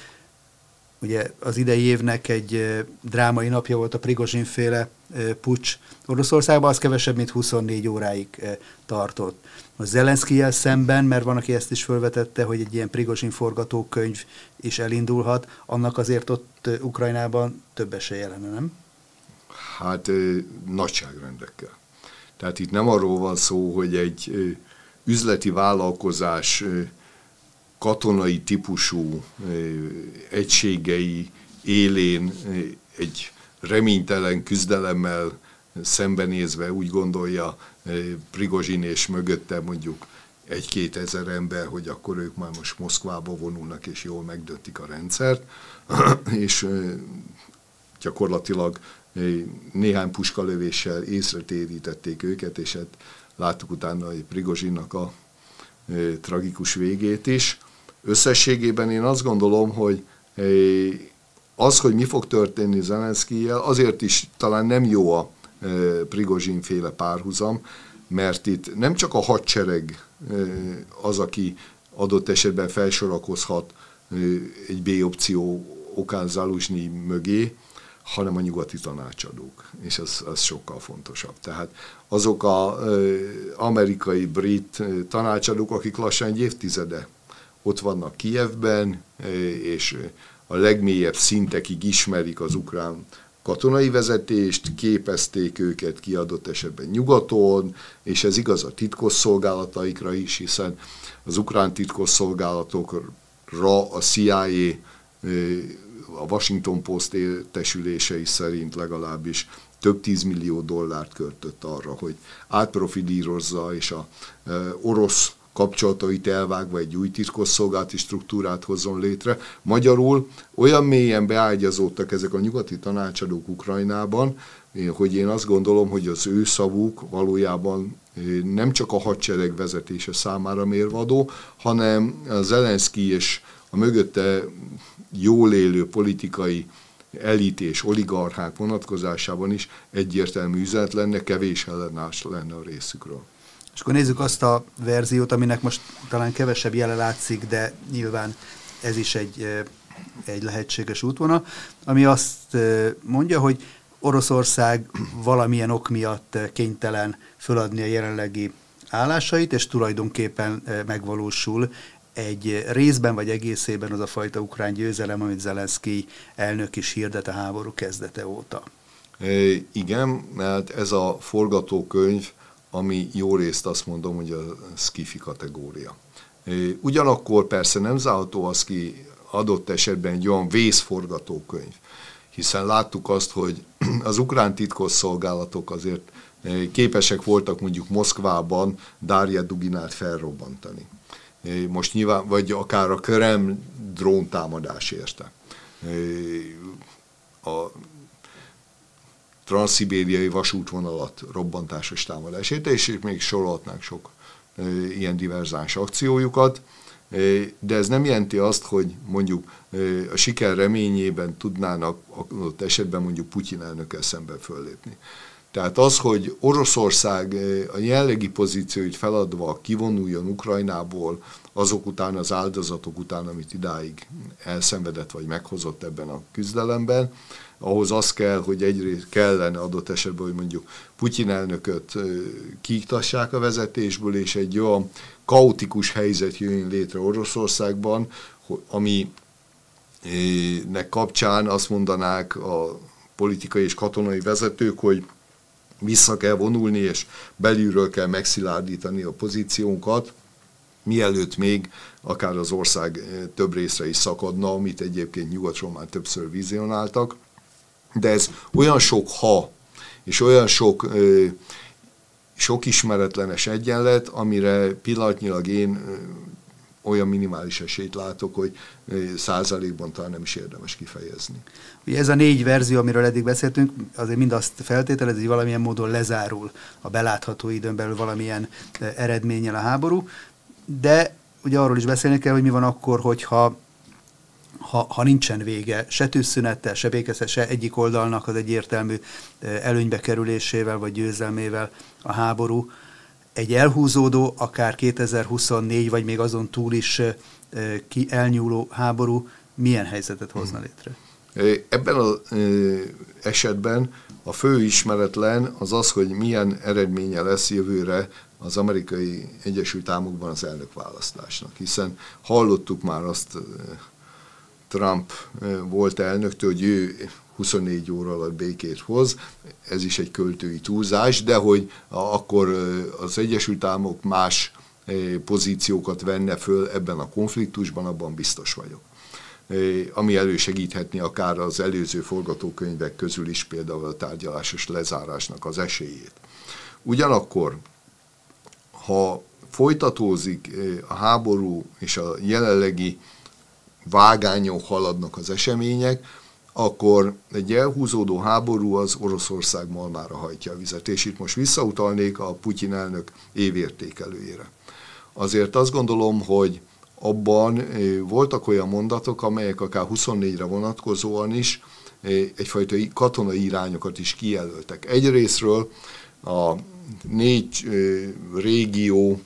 Ugye az idei évnek egy drámai napja volt a Prigozsin-féle puccs Oroszországban, az kevesebb, mint huszonnégy óráig tartott. A Zelenszkijjel szemben, mert van, aki ezt is felvetette, hogy egy ilyen Prigozsin forgatókönyv is elindulhat, annak azért ott Ukrajnában több esélye lenne, nem? Hát nagyságrendekkel. Tehát itt nem arról van szó, hogy egy üzleti vállalkozás katonai típusú egységei élén egy reménytelen küzdelemmel szembenézve úgy gondolja Prigozsin és mögötte mondjuk egy-két ezer ember, hogy akkor ők már most Moszkvába vonulnak és jól megdöntik a rendszert, és gyakorlatilag néhány puskalövéssel észre térítették őket, és hát láttuk utána Prigozsinnak a tragikus végét is. Összességében én azt gondolom, hogy az, hogy mi fog történni Zelenszkijjel, azért is talán nem jó a Prigozsin-féle párhuzam, mert itt nem csak a hadsereg az, aki adott esetben felsorakozhat egy B-opció okán Zaluzsnyi mögé, hanem a nyugati tanácsadók, és az, az sokkal fontosabb. Tehát azok az amerikai, brit tanácsadók, akik lassan egy évtizede ott vannak Kijevben, és a legmélyebb szintekig ismerik az ukrán katonai vezetést, képezték őket ki adott esetben nyugaton, és ez igaz a titkosszolgálataikra is, hiszen az ukrán titkosszolgálatokra a C I A, a Washington Post értesülései szerint legalábbis több tízmillió dollárt költött arra, hogy átprofilírozza, és a orosz kapcsolatait elvágva egy új titkosszolgálati struktúrát hozzon létre. Magyarul olyan mélyen beágyazódtak ezek a nyugati tanácsadók Ukrajnában, hogy én azt gondolom, hogy az ő szavuk valójában nem csak a hadsereg vezetése számára mérvadó, hanem a Zelenszkij és a mögötte jól élő politikai elit és oligarchák vonatkozásában is egyértelmű üzenet lenne, kevés ellenállás lenne a részükről. És akkor nézzük azt a verziót, aminek most talán kevesebb jele látszik, de nyilván ez is egy, egy lehetséges útvonal, ami azt mondja, hogy Oroszország valamilyen ok miatt kénytelen föladni a jelenlegi állásait, és tulajdonképpen megvalósul egy részben vagy egészében az a fajta ukrán győzelem, amit Zelenszkij elnök is hirdet a háború kezdete óta. E, igen, mert ez a forgatókönyv, ami jó részt azt mondom, hogy a szkifi kategória. E, ugyanakkor persze nem zárható az ki adott esetben egy olyan vészforgatókönyv, hiszen láttuk azt, hogy az ukrán titkosszolgálatok azért képesek voltak mondjuk Moszkvában Darja Duginát felrobbantani. Most nyilván, vagy akár a Kreml dróntámadás érte. A transzszibériai vasútvonalat robbantásos támadás érte, és még sorolhatnánk sok ilyen diverzáns akciójukat, de ez nem jelenti azt, hogy mondjuk a siker reményében tudnának adott esetben mondjuk Putyin elnökkel szemben föllépni. Tehát az, hogy Oroszország a jelenlegi pozícióit feladva kivonuljon Ukrajnából, azok után, az áldozatok után, amit idáig elszenvedett vagy meghozott ebben a küzdelemben, ahhoz az kell, hogy egyrészt kellene adott esetben, hogy mondjuk Putyin elnököt kiiktassák a vezetésből, és egy olyan kaotikus helyzet jöjjön létre Oroszországban, aminek kapcsán azt mondanák a politikai és katonai vezetők, hogy vissza kell vonulni, és belülről kell megszilárdítani a pozíciónkat, mielőtt még akár az ország több részre is szakadna, amit egyébként nyugatról már többször vizionáltak. De ez olyan sok ha, és olyan sok, ö, sok ismeretlenes egyenlet, amire pillanatnyilag én ö, olyan minimális esélyt látok, hogy ö, százalékban talán nem is érdemes kifejezni. Ugye ez a négy verzió, amiről eddig beszéltünk, azért mind azt feltételez, hogy valamilyen módon lezárul a belátható időn belül valamilyen eredménnyel a háború, de ugye arról is beszélni kell, hogy mi van akkor, hogyha Ha, ha nincsen vége, se tűzszünettel, se békeszes, se egyik oldalnak az egyértelmű előnybe kerülésével vagy győzelmével a háború, egy elhúzódó, akár kétezer-huszonnégy, vagy még azon túl is ki elnyúló háború milyen helyzetet hozna létre? Ebben az esetben a fő ismeretlen az az, hogy milyen eredménye lesz jövőre az Amerikai Egyesült Államokban az elnökválasztásnak, hiszen hallottuk már azt Trump volt elnöktől, hogy ő huszonnégy óra alatt békét hoz, ez is egy költői túlzás, de hogy akkor az Egyesült Államok más pozíciókat venne föl ebben a konfliktusban, abban biztos vagyok. Ami elősegíthetni akár az előző forgatókönyvek közül is például a tárgyalásos lezárásnak az esélyét. Ugyanakkor, ha folytatózik a háború és a jelenlegi vágányon haladnak az események, akkor egy elhúzódó háború az Oroszország malmára hajtja a vizet. És itt most visszautalnék a Putyin elnök évértékelőjére. Azért azt gondolom, hogy abban voltak olyan mondatok, amelyek akár huszonnégyre vonatkozóan is egyfajta katonai irányokat is kijelöltek. Egyrészről a négy régió,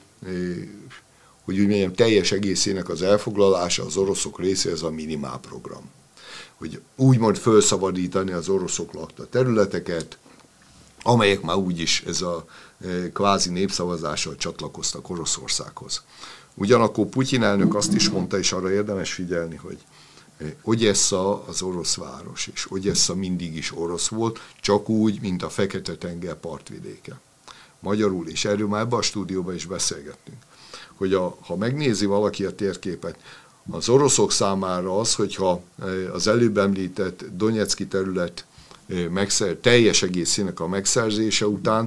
hogy úgy mondjam, teljes egészének az elfoglalása az oroszok része, ez a minimálprogram. Hogy úgymond felszabadítani az oroszok lakta területeket, amelyek már úgyis ez a kvázi népszavazással csatlakoztak Oroszországhoz. Ugyanakkor Putyin elnök azt is mondta, és arra érdemes figyelni, hogy Ogyessza az orosz város, és Ogyessza mindig is orosz volt, csak úgy, mint a Fekete-tenger partvidéke. Magyarul, és erről már ebben a stúdióban is beszélgettünk, hogy a, ha megnézi valaki a térképet, az oroszok számára az, hogyha az előbb említett Donecki terület megszer, teljes egészének a megszerzése után,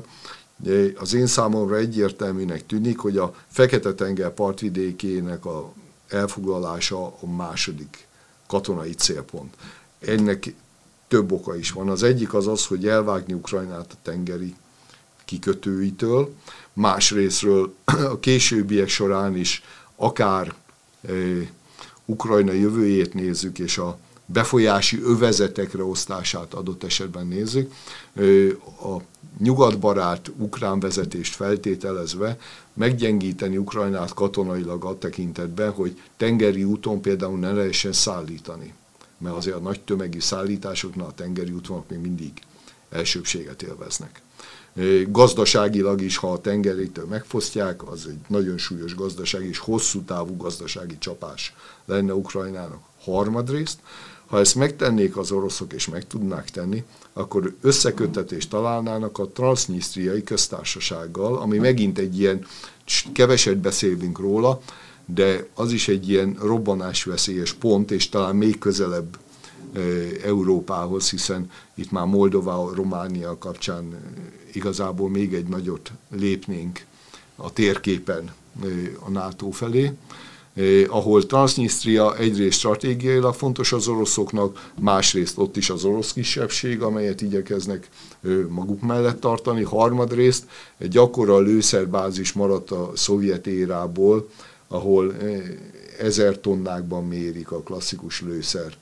az én számomra egyértelműnek tűnik, hogy a Fekete-tenger partvidékének a elfoglalása a második katonai célpont. Ennek több oka is van. Az egyik az az, hogy elvágni Ukrajnát a tengeri kikötőitől, másrésztről a későbbiek során is akár e, Ukrajna jövőjét nézzük, és a befolyási övezetekre osztását adott esetben nézzük, e, a nyugatbarát ukrán vezetést feltételezve meggyengíteni Ukrajnát katonailag a tekintetben, hogy tengeri úton például ne lehessen szállítani. Mert azért a nagy tömegű szállításoknál a tengeri útvonalak még mindig elsőbséget élveznek. Gazdaságilag is, ha a tengerétől megfosztják, az egy nagyon súlyos gazdasági és hosszú távú gazdasági csapás lenne Ukrajnának harmadrészt. Ha ezt megtennék az oroszok, és meg tudnák tenni, akkor összeköttetést találnának a Transznisztriai köztársasággal, ami megint egy ilyen, keveset beszélünk róla, de az is egy ilyen robbanásveszélyes pont, és talán még közelebb e, Európához, hiszen itt már Moldova, Románia kapcsán igazából még egy nagyot lépnénk a térképen e, a NATO felé, Eh, ahol Transznisztria egyrészt stratégiailag fontos az oroszoknak, másrészt ott is az orosz kisebbség, amelyet igyekeznek eh, maguk mellett tartani, harmadrészt egy akkora lőszerbázis maradt a szovjet érából, ahol eh, ezer tonnákban mérik a klasszikus lőszer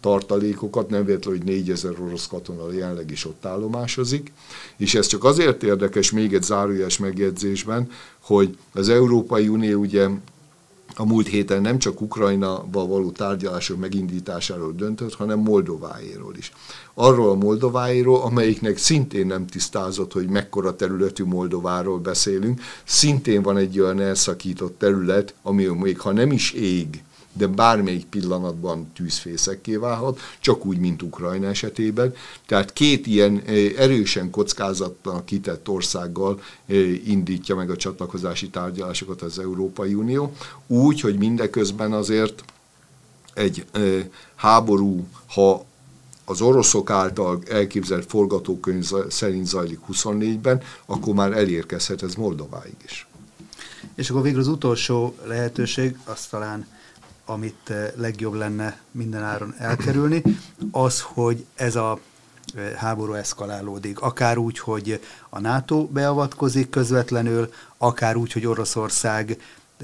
tartalékokat, nem véletlenül, hogy négyezer orosz katona jelenleg is ott állomásozik, és ez csak azért érdekes, még egy zárójeles megjegyzésben, hogy az Európai Unió ugye a múlt héten nem csak Ukrajnával való tárgyalások megindításáról döntött, hanem Moldováéról is. Arról a Moldováéról, amelyiknek szintén nem tisztázott, hogy mekkora területű Moldováról beszélünk, szintén van egy olyan elszakított terület, ami még ha nem is ég, de bármelyik pillanatban tűzfészekké válhat, csak úgy, mint Ukrajna esetében. Tehát két ilyen erősen kockázatlan kitett országgal indítja meg a csatlakozási tárgyalásokat az Európai Unió, úgy, hogy mindeközben azért egy háború, ha az oroszok által elképzelt forgatókönyv szerint zajlik huszonnégyben, akkor már elérkezhet ez Moldováig is. És akkor végül az utolsó lehetőség, azt talán amit legjobb lenne mindenáron elkerülni, az, hogy ez a háború eszkalálódik. Akár úgy, hogy a NATO beavatkozik közvetlenül, akár úgy, hogy Oroszország,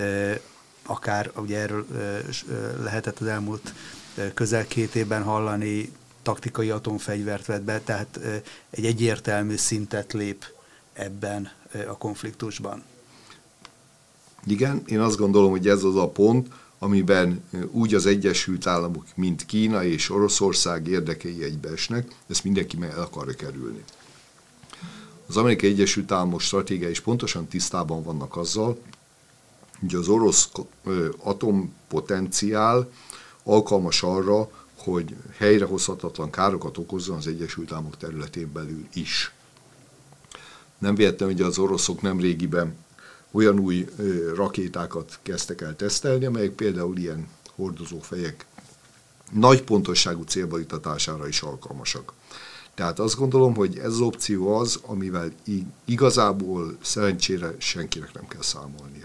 akár ugye erről lehetett az elmúlt közel két évben hallani, taktikai atomfegyvert vett be, tehát egy egyértelmű szintet lép ebben a konfliktusban. Igen, én azt gondolom, hogy ez az a pont, amiben úgy az Egyesült Államok, mint Kína és Oroszország érdekei egybeesnek, ezt mindenki meg el akarja kerülni. Az Amerikai Egyesült Államok stratégiai is pontosan tisztában vannak azzal, hogy az orosz atompotenciál alkalmas arra, hogy helyrehozhatatlan károkat okozzon az Egyesült Államok területén belül is. Nem véletlen, hogy az oroszok nem régiben olyan új ö, rakétákat kezdtek el tesztelni, amelyek például ilyen hordozófejek nagy pontosságú célba juttatására is alkalmasak. Tehát azt gondolom, hogy ez az opció az, amivel igazából szerencsére senkinek nem kell számolnia.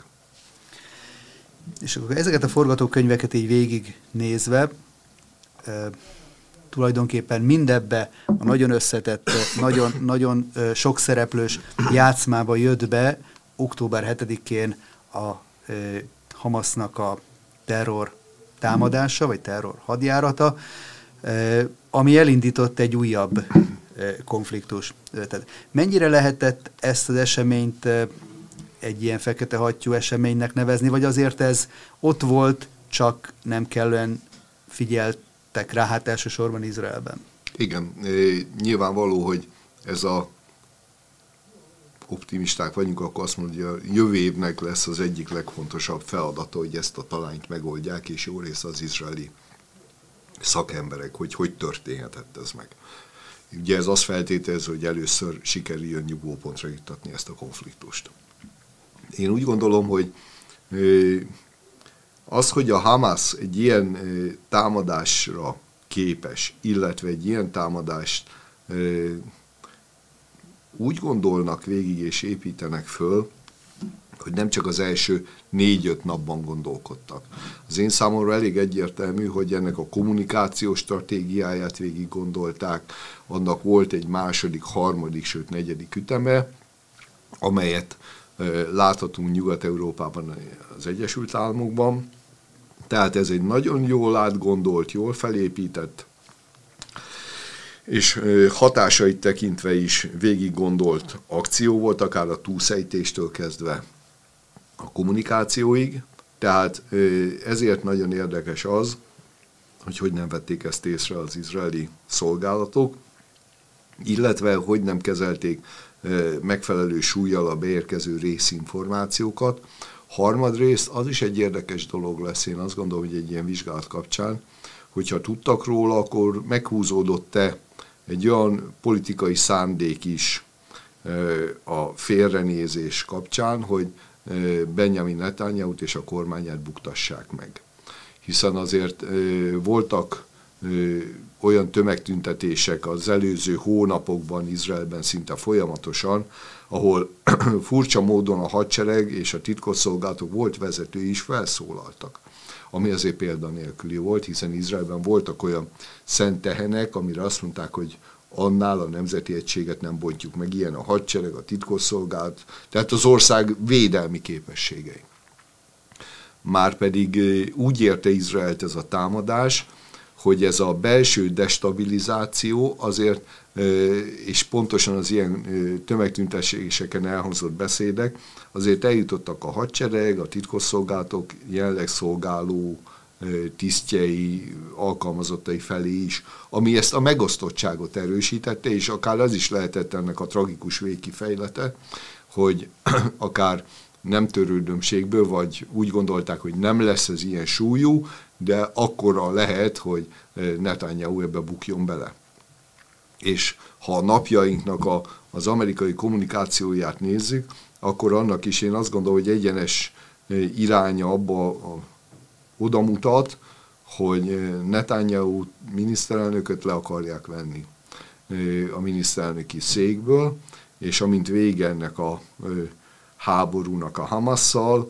És akkor ezeket a forgatókönyveket így végignézve, e, tulajdonképpen mindebbe a nagyon összetett, nagyon, nagyon sok szereplős játszmába jött be október hetedikén a e, Hamasznak a terror támadása, vagy terror hadjárata, e, ami elindított egy újabb e, konfliktus. Tehát mennyire lehetett ezt az eseményt e, egy ilyen fekete hattyú eseménynek nevezni, vagy azért ez ott volt, csak nem kellően figyeltek rá, hát elsősorban Izraelben? Igen, nyilvánvaló, hogy ez a optimisták vagyunk, akkor azt mondja, hogy a jövő évnek lesz az egyik legfontosabb feladata, hogy ezt a talányt megoldják, és jó rész az izraeli szakemberek, hogy hogy történhetett ez meg. Ugye ez azt feltételez, hogy először sikerüljön nyugvópontra juttatni ezt a konfliktust. Én úgy gondolom, hogy az, hogy a Hamas egy ilyen támadásra képes, illetve egy ilyen támadást úgy gondolnak végig és építenek föl, hogy nem csak az első négy-öt napban gondolkodtak. Az én számomra elég egyértelmű, hogy ennek a kommunikációs stratégiáját végig gondolták, annak volt egy második, harmadik, sőt negyedik üteme, amelyet láthatunk Nyugat-Európában, az Egyesült Államokban. Tehát ez egy nagyon jól átgondolt, jól felépített, és hatásait tekintve is végig gondolt akció volt, akár a túlszejtéstől kezdve a kommunikációig. Tehát ezért nagyon érdekes az, hogy hogy nem vették ezt észre az izraeli szolgálatok, illetve hogy nem kezelték megfelelő súllyal a beérkező részinformációkat. Harmadrészt az is egy érdekes dolog lesz, én azt gondolom, hogy egy ilyen vizsgálat kapcsán, hogyha tudtak róla, akkor meghúzódott-e egy olyan politikai szándék is a félrenézés kapcsán, hogy Benjamin Netanyahut és a kormányát buktassák meg. Hiszen azért voltak olyan tömegtüntetések az előző hónapokban Izraelben szinte folyamatosan, ahol furcsa módon a hadsereg és a titkosszolgálatok volt vezetői is felszólaltak, ami azért példanélküli volt, hiszen Izraelben voltak olyan szent tehenek, amire azt mondták, hogy annál a nemzeti egységet nem bontjuk meg, ilyen a hadsereg, a titkosszolgálat, tehát az ország védelmi képességei. Márpedig úgy érte Izraelt ez a támadás, hogy ez a belső destabilizáció azért, és pontosan az ilyen tömegtüntetéseken elhangzott beszédek, azért eljutottak a hadsereg, a titkosszolgálatok jelenleg szolgáló tisztjei, alkalmazottai felé is, ami ezt a megosztottságot erősítette, és akár az is lehetett ennek a tragikus végkifejlete, hogy akár nem törődömségből, vagy úgy gondolták, hogy nem lesz ez ilyen súlyú, de akkora lehet, hogy Netanyahu ebbe bukjon bele. És ha a napjainknak a, az amerikai kommunikációját nézzük, akkor annak is én azt gondolom, hogy egyenes iránya abba a, oda mutat, hogy Netanyahu miniszterelnököt le akarják venni a miniszterelnöki székből, és amint vége ennek a háborúnak a Hamasszal,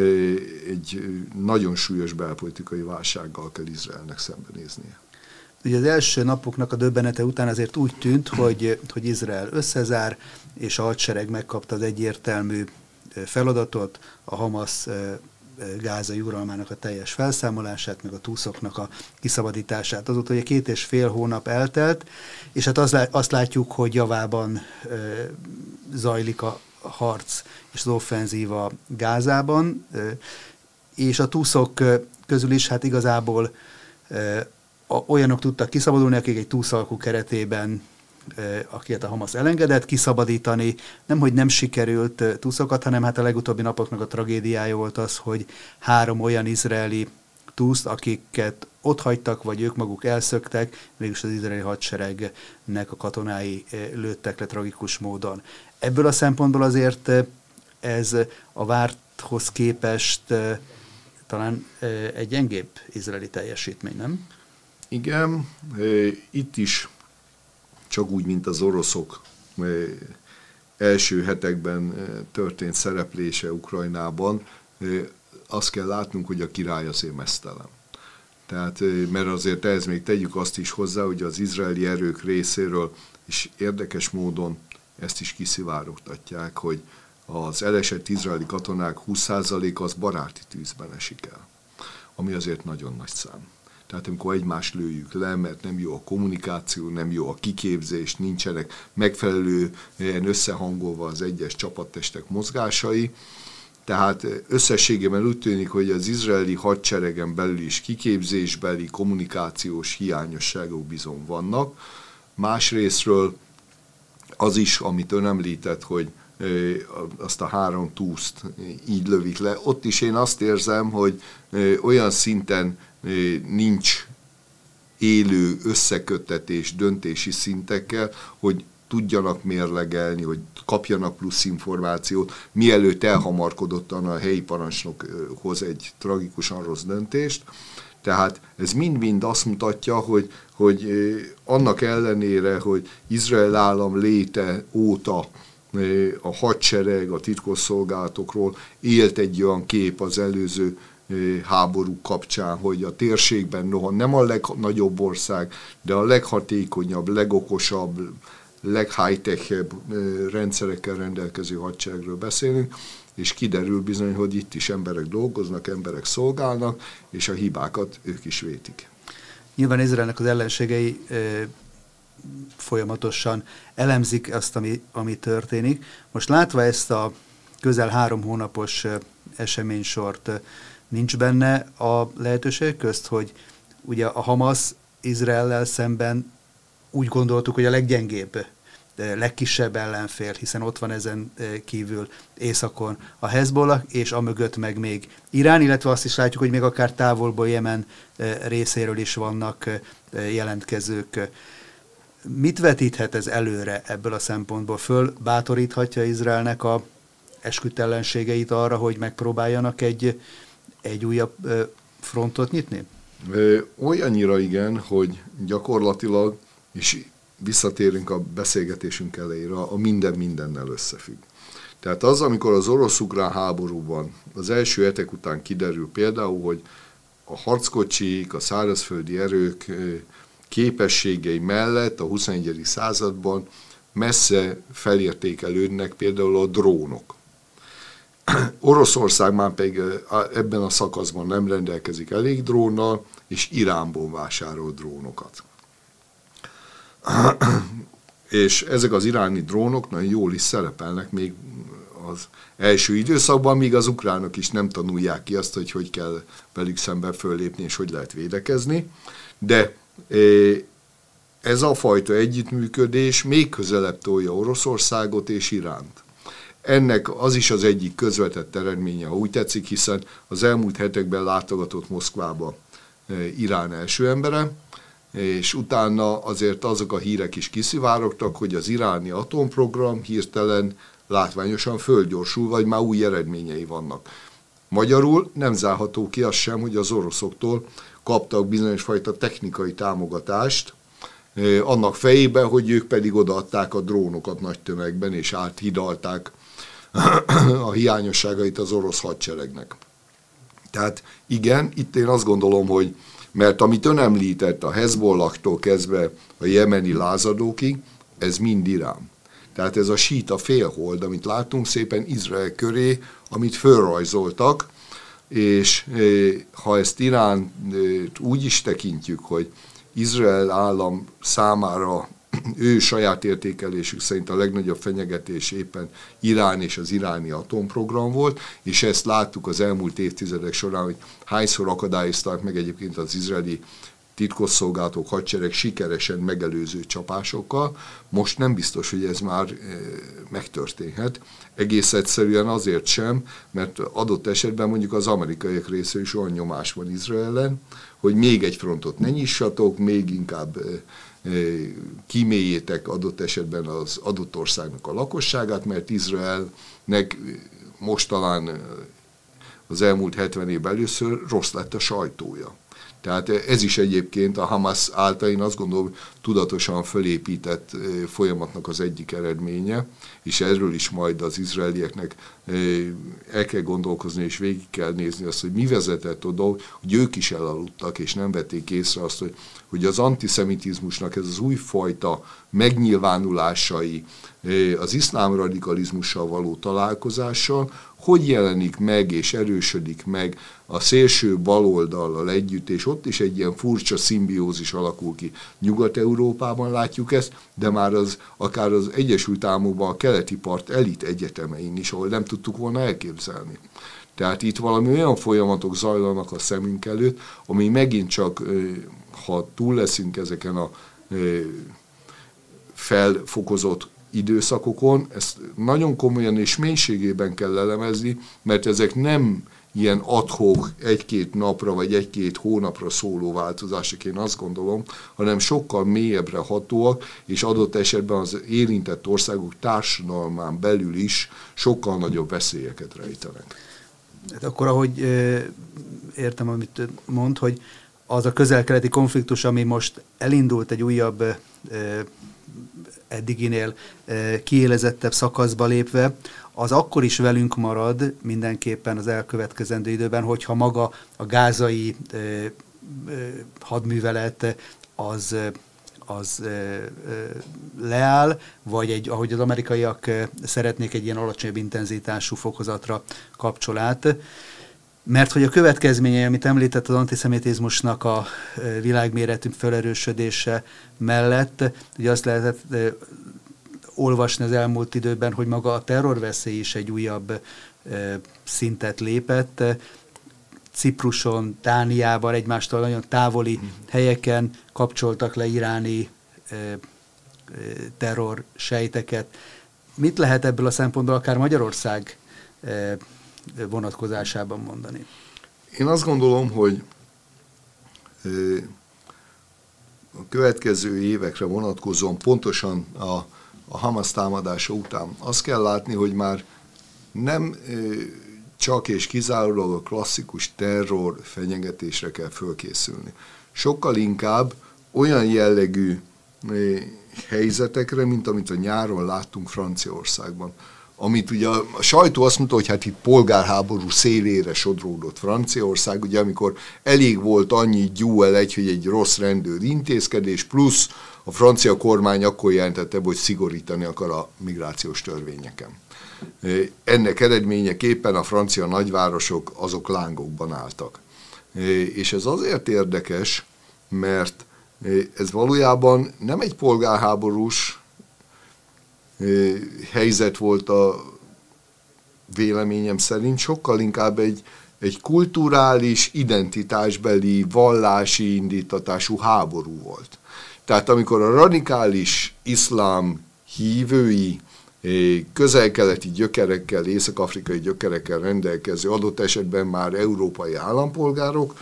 egy nagyon súlyos belpolitikai válsággal kell Izraelnek szembenéznie. Ugye az első napoknak a döbbenete után azért úgy tűnt, hogy, hogy Izrael összezár, és a hadsereg megkapta az egyértelmű feladatot, a Hamasz gázai uralmának a teljes felszámolását, meg a túszoknak a kiszabadítását. Azóta ugye két és fél hónap eltelt, és hát azt, azt látjuk, hogy javában e, zajlik a harc és az offenzíva Gázában, e, és a túszok közül is hát igazából e, a, olyanok tudtak kiszabadulni, akik egy túszalkú keretében, e, akiket a Hamasz elengedett, kiszabadítani. Nemhogy nem sikerült e, túszokat, hanem hát a legutóbbi napoknak a tragédiája volt az, hogy három olyan izraeli túszt, akiket ott hagytak, vagy ők maguk elszöktek, mégis az izraeli hadseregnek a katonái e, lőttek le tragikus módon. Ebből a szempontból azért e, ez a várthoz képest e, talán e, egy gyengébb izraeli teljesítmény, nem? Igen, itt is csak úgy, mint az oroszok első hetekben történt szereplése Ukrajnában, azt kell látnunk, hogy a király azért meztelen. Tehát, mert azért ehhez még tegyük azt is hozzá, hogy az izraeli erők részéről is érdekes módon ezt is kiszivárogtatják, hogy az elesett izraeli katonák húsz százaléka az baráti tűzben esik el, ami azért nagyon nagy szám. Tehát amikor egymást lőjük le, mert nem jó a kommunikáció, nem jó a kiképzés, nincsenek megfelelően összehangolva az egyes csapattestek mozgásai. Tehát összességében úgy tűnik, hogy az izraeli hadseregen belül is kiképzésbeli, kommunikációs hiányosságok bizony vannak. Másrésztről az is, amit ön említett, hogy azt a három túszt így lövik le. Ott is én azt érzem, hogy olyan szinten nincs élő összeköttetés döntési szintekkel, hogy tudjanak mérlegelni, hogy kapjanak plusz információt, mielőtt elhamarkodottan a helyi parancsnok hoz egy tragikusan rossz döntést. Tehát ez mind-mind azt mutatja, hogy, hogy annak ellenére, hogy Izrael állam léte óta a hadsereg, a titkosszolgálatokról élt egy olyan kép az előző háború kapcsán, hogy a térségben noha nem a legnagyobb ország, de a leghatékonyabb, legokosabb, leghigh-techebb rendszerekkel rendelkező hadseregről beszélünk, és kiderül bizony, hogy itt is emberek dolgoznak, emberek szolgálnak, és a hibákat ők is vétik. Nyilván Izraelnek az ellenségei e, folyamatosan elemzik azt, ami, ami történik. Most látva ezt a közel három hónapos e, eseménysort, e, nincs benne a lehetőség közt, hogy ugye a Hamasz Izraellel szemben úgy gondoltuk, hogy a leggyengébb, legkisebb ellenfél, hiszen ott van ezen kívül északon a Hezbollah, és amögött meg még Irán, illetve azt is látjuk, hogy még akár távolból Jemen részéről is vannak jelentkezők. Mit vetíthet ez előre ebből a szempontból? Föl bátoríthatja Izraelnek a esküdtellenségeit arra, hogy megpróbáljanak egy, egy újabb frontot nyitni? Olyannyira igen, hogy gyakorlatilag, és visszatérünk a beszélgetésünk elejére, a minden mindennel összefügg. Tehát az, amikor az orosz-ukrán háborúban az első hetek után kiderül például, hogy a harckocsik, a szárazföldi erők képességei mellett a huszonegyedik században messze felértékelődnek például a drónok. Oroszország már pedig ebben a szakaszban nem rendelkezik elég drónnal, és Iránból vásárol drónokat. És ezek az iráni drónok nagyon jól is szerepelnek még az első időszakban, míg az ukránok is nem tanulják ki azt, hogy hogy kell velük szemben föllépni, és hogy lehet védekezni. De ez a fajta együttműködés még közelebb tolja Oroszországot és Iránt. Ennek az is az egyik közvetett eredménye, ha úgy tetszik, hiszen az elmúlt hetekben látogatott Moszkvába Irán első embere, és utána azért azok a hírek is kiszivárogtak, hogy az iráni atomprogram hirtelen látványosan fölgyorsul, vagy már új eredményei vannak. Magyarul nem zárható ki az sem, hogy az oroszoktól kaptak bizonyos fajta technikai támogatást, annak fejében, hogy ők pedig odaadták a drónokat nagy tömegben, és áthidalták a hiányosságait az orosz hadseregnek. Tehát igen, itt én azt gondolom, hogy mert amit ön említett, a Hezbollahtól kezdve a jemeni lázadókig, ez mind Irán. Tehát ez a síta félhold, amit látunk szépen Izrael köré, amit fölrajzoltak, és ha ezt Irán úgy is tekintjük, hogy Izrael állam számára ő saját értékelésük szerint a legnagyobb fenyegetés éppen Irán és az iráni atomprogram volt, és ezt láttuk az elmúlt évtizedek során, hogy hányszor akadályozták meg egyébként az izraeli titkosszolgálatok, hadsereg sikeresen megelőző csapásokkal. Most nem biztos, hogy ez már e, megtörténhet. Egész egyszerűen azért sem, mert adott esetben mondjuk az amerikaiak részéről is olyan nyomás van Izrael ellen, hogy még egy frontot ne nyissatok, még inkább e, e, kimélyétek adott esetben az adott országnak a lakosságát, mert Izraelnek most talán az elmúlt hetven évben először rossz lett a sajtója. Tehát ez is egyébként a Hamas által, én azt gondolom, tudatosan fölépített folyamatnak az egyik eredménye, és erről is majd az izraelieknek el kell gondolkozni, és végig kell nézni azt, hogy mi vezetett oda, hogy ők is elaludtak, és nem vették észre azt, hogy, hogy az antiszemitizmusnak ez az újfajta megnyilvánulásai, az iszlám radikalizmussal való találkozással, hogy jelenik meg és erősödik meg a szélső baloldallal együtt, és ott is egy ilyen furcsa szimbiózis alakul ki. Nyugat-Európában látjuk ezt, de már az, akár az Egyesült Államokban a keleti part elit egyetemein is, ahol nem tudtuk volna elképzelni. Tehát itt valami olyan folyamatok zajlanak a szemünk előtt, ami megint csak, ha túl leszünk ezeken a felfokozott időszakokon, ezt nagyon komolyan és mélységében kell elemezni, mert ezek nem ilyen ad-hoc egy-két napra vagy egy-két hónapra szóló változások, én azt gondolom, hanem sokkal mélyebbre hatóak, és adott esetben az érintett országok társadalmán belül is sokkal nagyobb veszélyeket rejtenek. Hát akkor, ahogy értem, amit mond, hogy az a közel-keleti konfliktus, ami most elindult egy újabb eddiginél kiélezettebb szakaszba lépve, az akkor is velünk marad mindenképpen az elkövetkezendő időben, hogyha maga a gázai hadművelet az, az leáll, vagy egy, ahogy az amerikaiak szeretnék, egy ilyen alacsonyabb intenzitású fokozatra kapcsol át. Mert hogy a következményei, amit említett az antiszemitizmusnak a világméretű felerősödése mellett, ugye azt lehetett olvasni az elmúlt időben, hogy maga a terrorveszély is egy újabb szintet lépett. Cipruson, Dániában, egymástól nagyon távoli helyeken kapcsoltak le iráni terror sejteket. Mit lehet ebből a szempontból akár Magyarország vonatkozásában mondani? Én azt gondolom, hogy a következő évekre vonatkozóan pontosan a, a Hamas támadása után azt kell látni, hogy már nem csak és kizárólag a klasszikus terror fenyegetésre kell fölkészülni. Sokkal inkább olyan jellegű helyzetekre, mint amit a nyáron láttunk Franciaországban. amit ugye a sajtó azt mondta, hogy hát itt polgárháború szélére sodródott Franciaország, ugye amikor elég volt annyi gyúl egy, hogy egy rossz rendőr intézkedés, plusz a francia kormány akkor jelentette, hogy szigorítani akar a migrációs törvényeken. Ennek eredményeképpen a francia nagyvárosok azok lángokban álltak. És ez azért érdekes, mert ez valójában nem egy polgárháborús helyzet volt a véleményem szerint, sokkal inkább egy, egy kulturális, identitásbeli, vallási indítatású háború volt. Tehát amikor a radikális iszlám hívői, közel-keleti gyökerekkel, észak-afrikai gyökerekkel rendelkező, adott esetben már európai állampolgárok,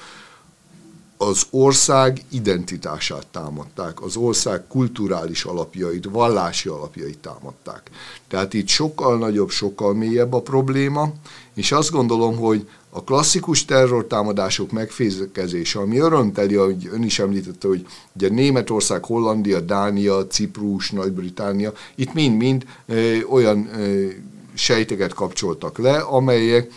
az ország identitását támadták, az ország kulturális alapjait, vallási alapjait támadták. Tehát itt sokkal nagyobb, sokkal mélyebb a probléma, és azt gondolom, hogy a klasszikus terrortámadások megfékezése, ami örömteli, ahogy ön is említette, hogy ugye Németország, Hollandia, Dánia, Ciprus, Nagy-Britannia, itt mind-mind olyan ö, sejteket kapcsoltak le, amelyek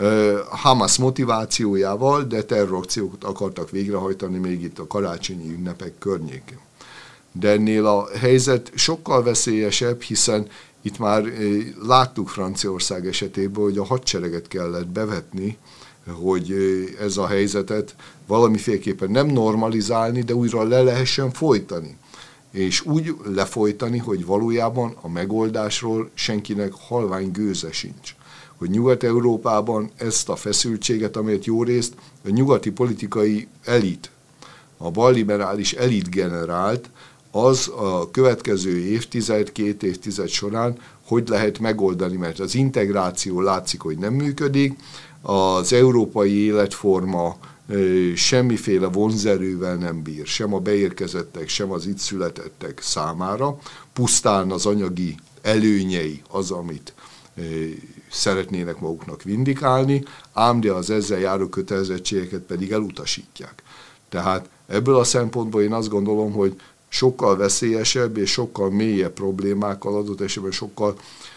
Hamas motivációjával, de terrorakciókat akartak végrehajtani még itt a karácsonyi ünnepek környékén. De ennél a helyzet sokkal veszélyesebb, hiszen itt már láttuk Franciaország esetében, hogy a hadsereget kellett bevetni, hogy ez a helyzetet valamiféleképpen nem normalizálni, de újra le lehessen folytani. És úgy lefolytani, hogy valójában a megoldásról senkinek halvány gőze sincs. Hogy Nyugat-Európában ezt a feszültséget, amelyet jó részt a nyugati politikai elit, a balliberális elit generált, az a következő évtized, két évtized során hogy lehet megoldani, mert az integráció látszik, hogy nem működik, az európai életforma semmiféle vonzerővel nem bír, sem a beérkezettek, sem az itt születettek számára, pusztán az anyagi előnyei az, amit szeretnének maguknak vindikálni, ám de az ezzel járó kötelezettségeket pedig elutasítják. Tehát ebből a szempontból én azt gondolom, hogy sokkal veszélyesebb és sokkal mélyebb problémákkal, adott esetben sokkal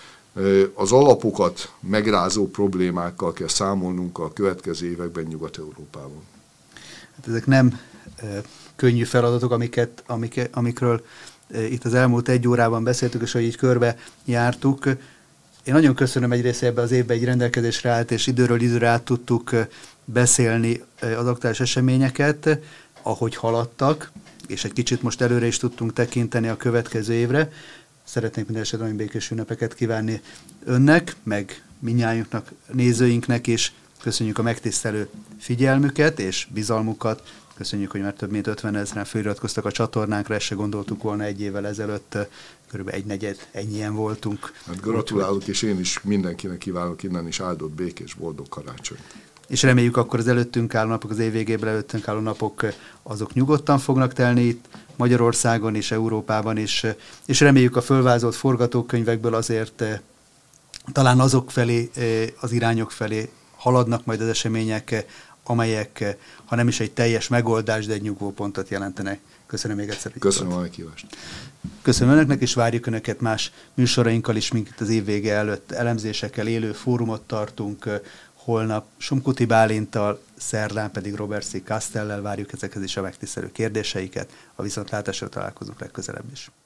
az alapokat megrázó problémákkal kell számolnunk a következő években Nyugat-Európában. Hát ezek nem e, könnyű feladatok, amiket, amik, amikről e, itt az elmúlt egy órában beszéltük, és hogy így körbe jártuk. Én nagyon köszönöm egyrészt, ebben az évben egy rendelkezésre állt, és időről időre át tudtuk beszélni az aktuális eseményeket, ahogy haladtak, és egy kicsit most előre is tudtunk tekinteni a következő évre. Szeretnék minden esetben nagyon békés ünnepeket kívánni önnek, meg mindnyájunknak, nézőinknek is. Köszönjük a megtisztelő figyelmüket és bizalmukat. Köszönjük, hogy már több mint ötven ezeren feliratkoztak a csatornánkra, ezt se gondoltuk volna egy évvel ezelőtt, körülbelül egy negyed, ennyien voltunk. Hát gratulálok, és én is mindenkinek kívánok innen is áldott, békés, boldog karácsony. És reméljük akkor az előttünk álló napok, az év végében előttünk álló napok, azok nyugodtan fognak telni itt Magyarországon és Európában is, és reméljük a fölvázolt forgatókönyvekből azért talán azok felé, az irányok felé haladnak majd az események, amelyek, ha nem is egy teljes megoldás, de egy nyugvópontot jelentenek. Köszönöm még egyszer. Köszönöm a meghívást. Köszönöm önöknek, és várjuk önöket más műsorainkkal is, minket az év vége előtt elemzésekkel élő fórumot tartunk. Holnap Somkuti Bálinttal, szerdán pedig Robert C. Castellel várjuk ezekhez is a megtisztelő kérdéseiket. A viszontlátásra találkozunk legközelebb is.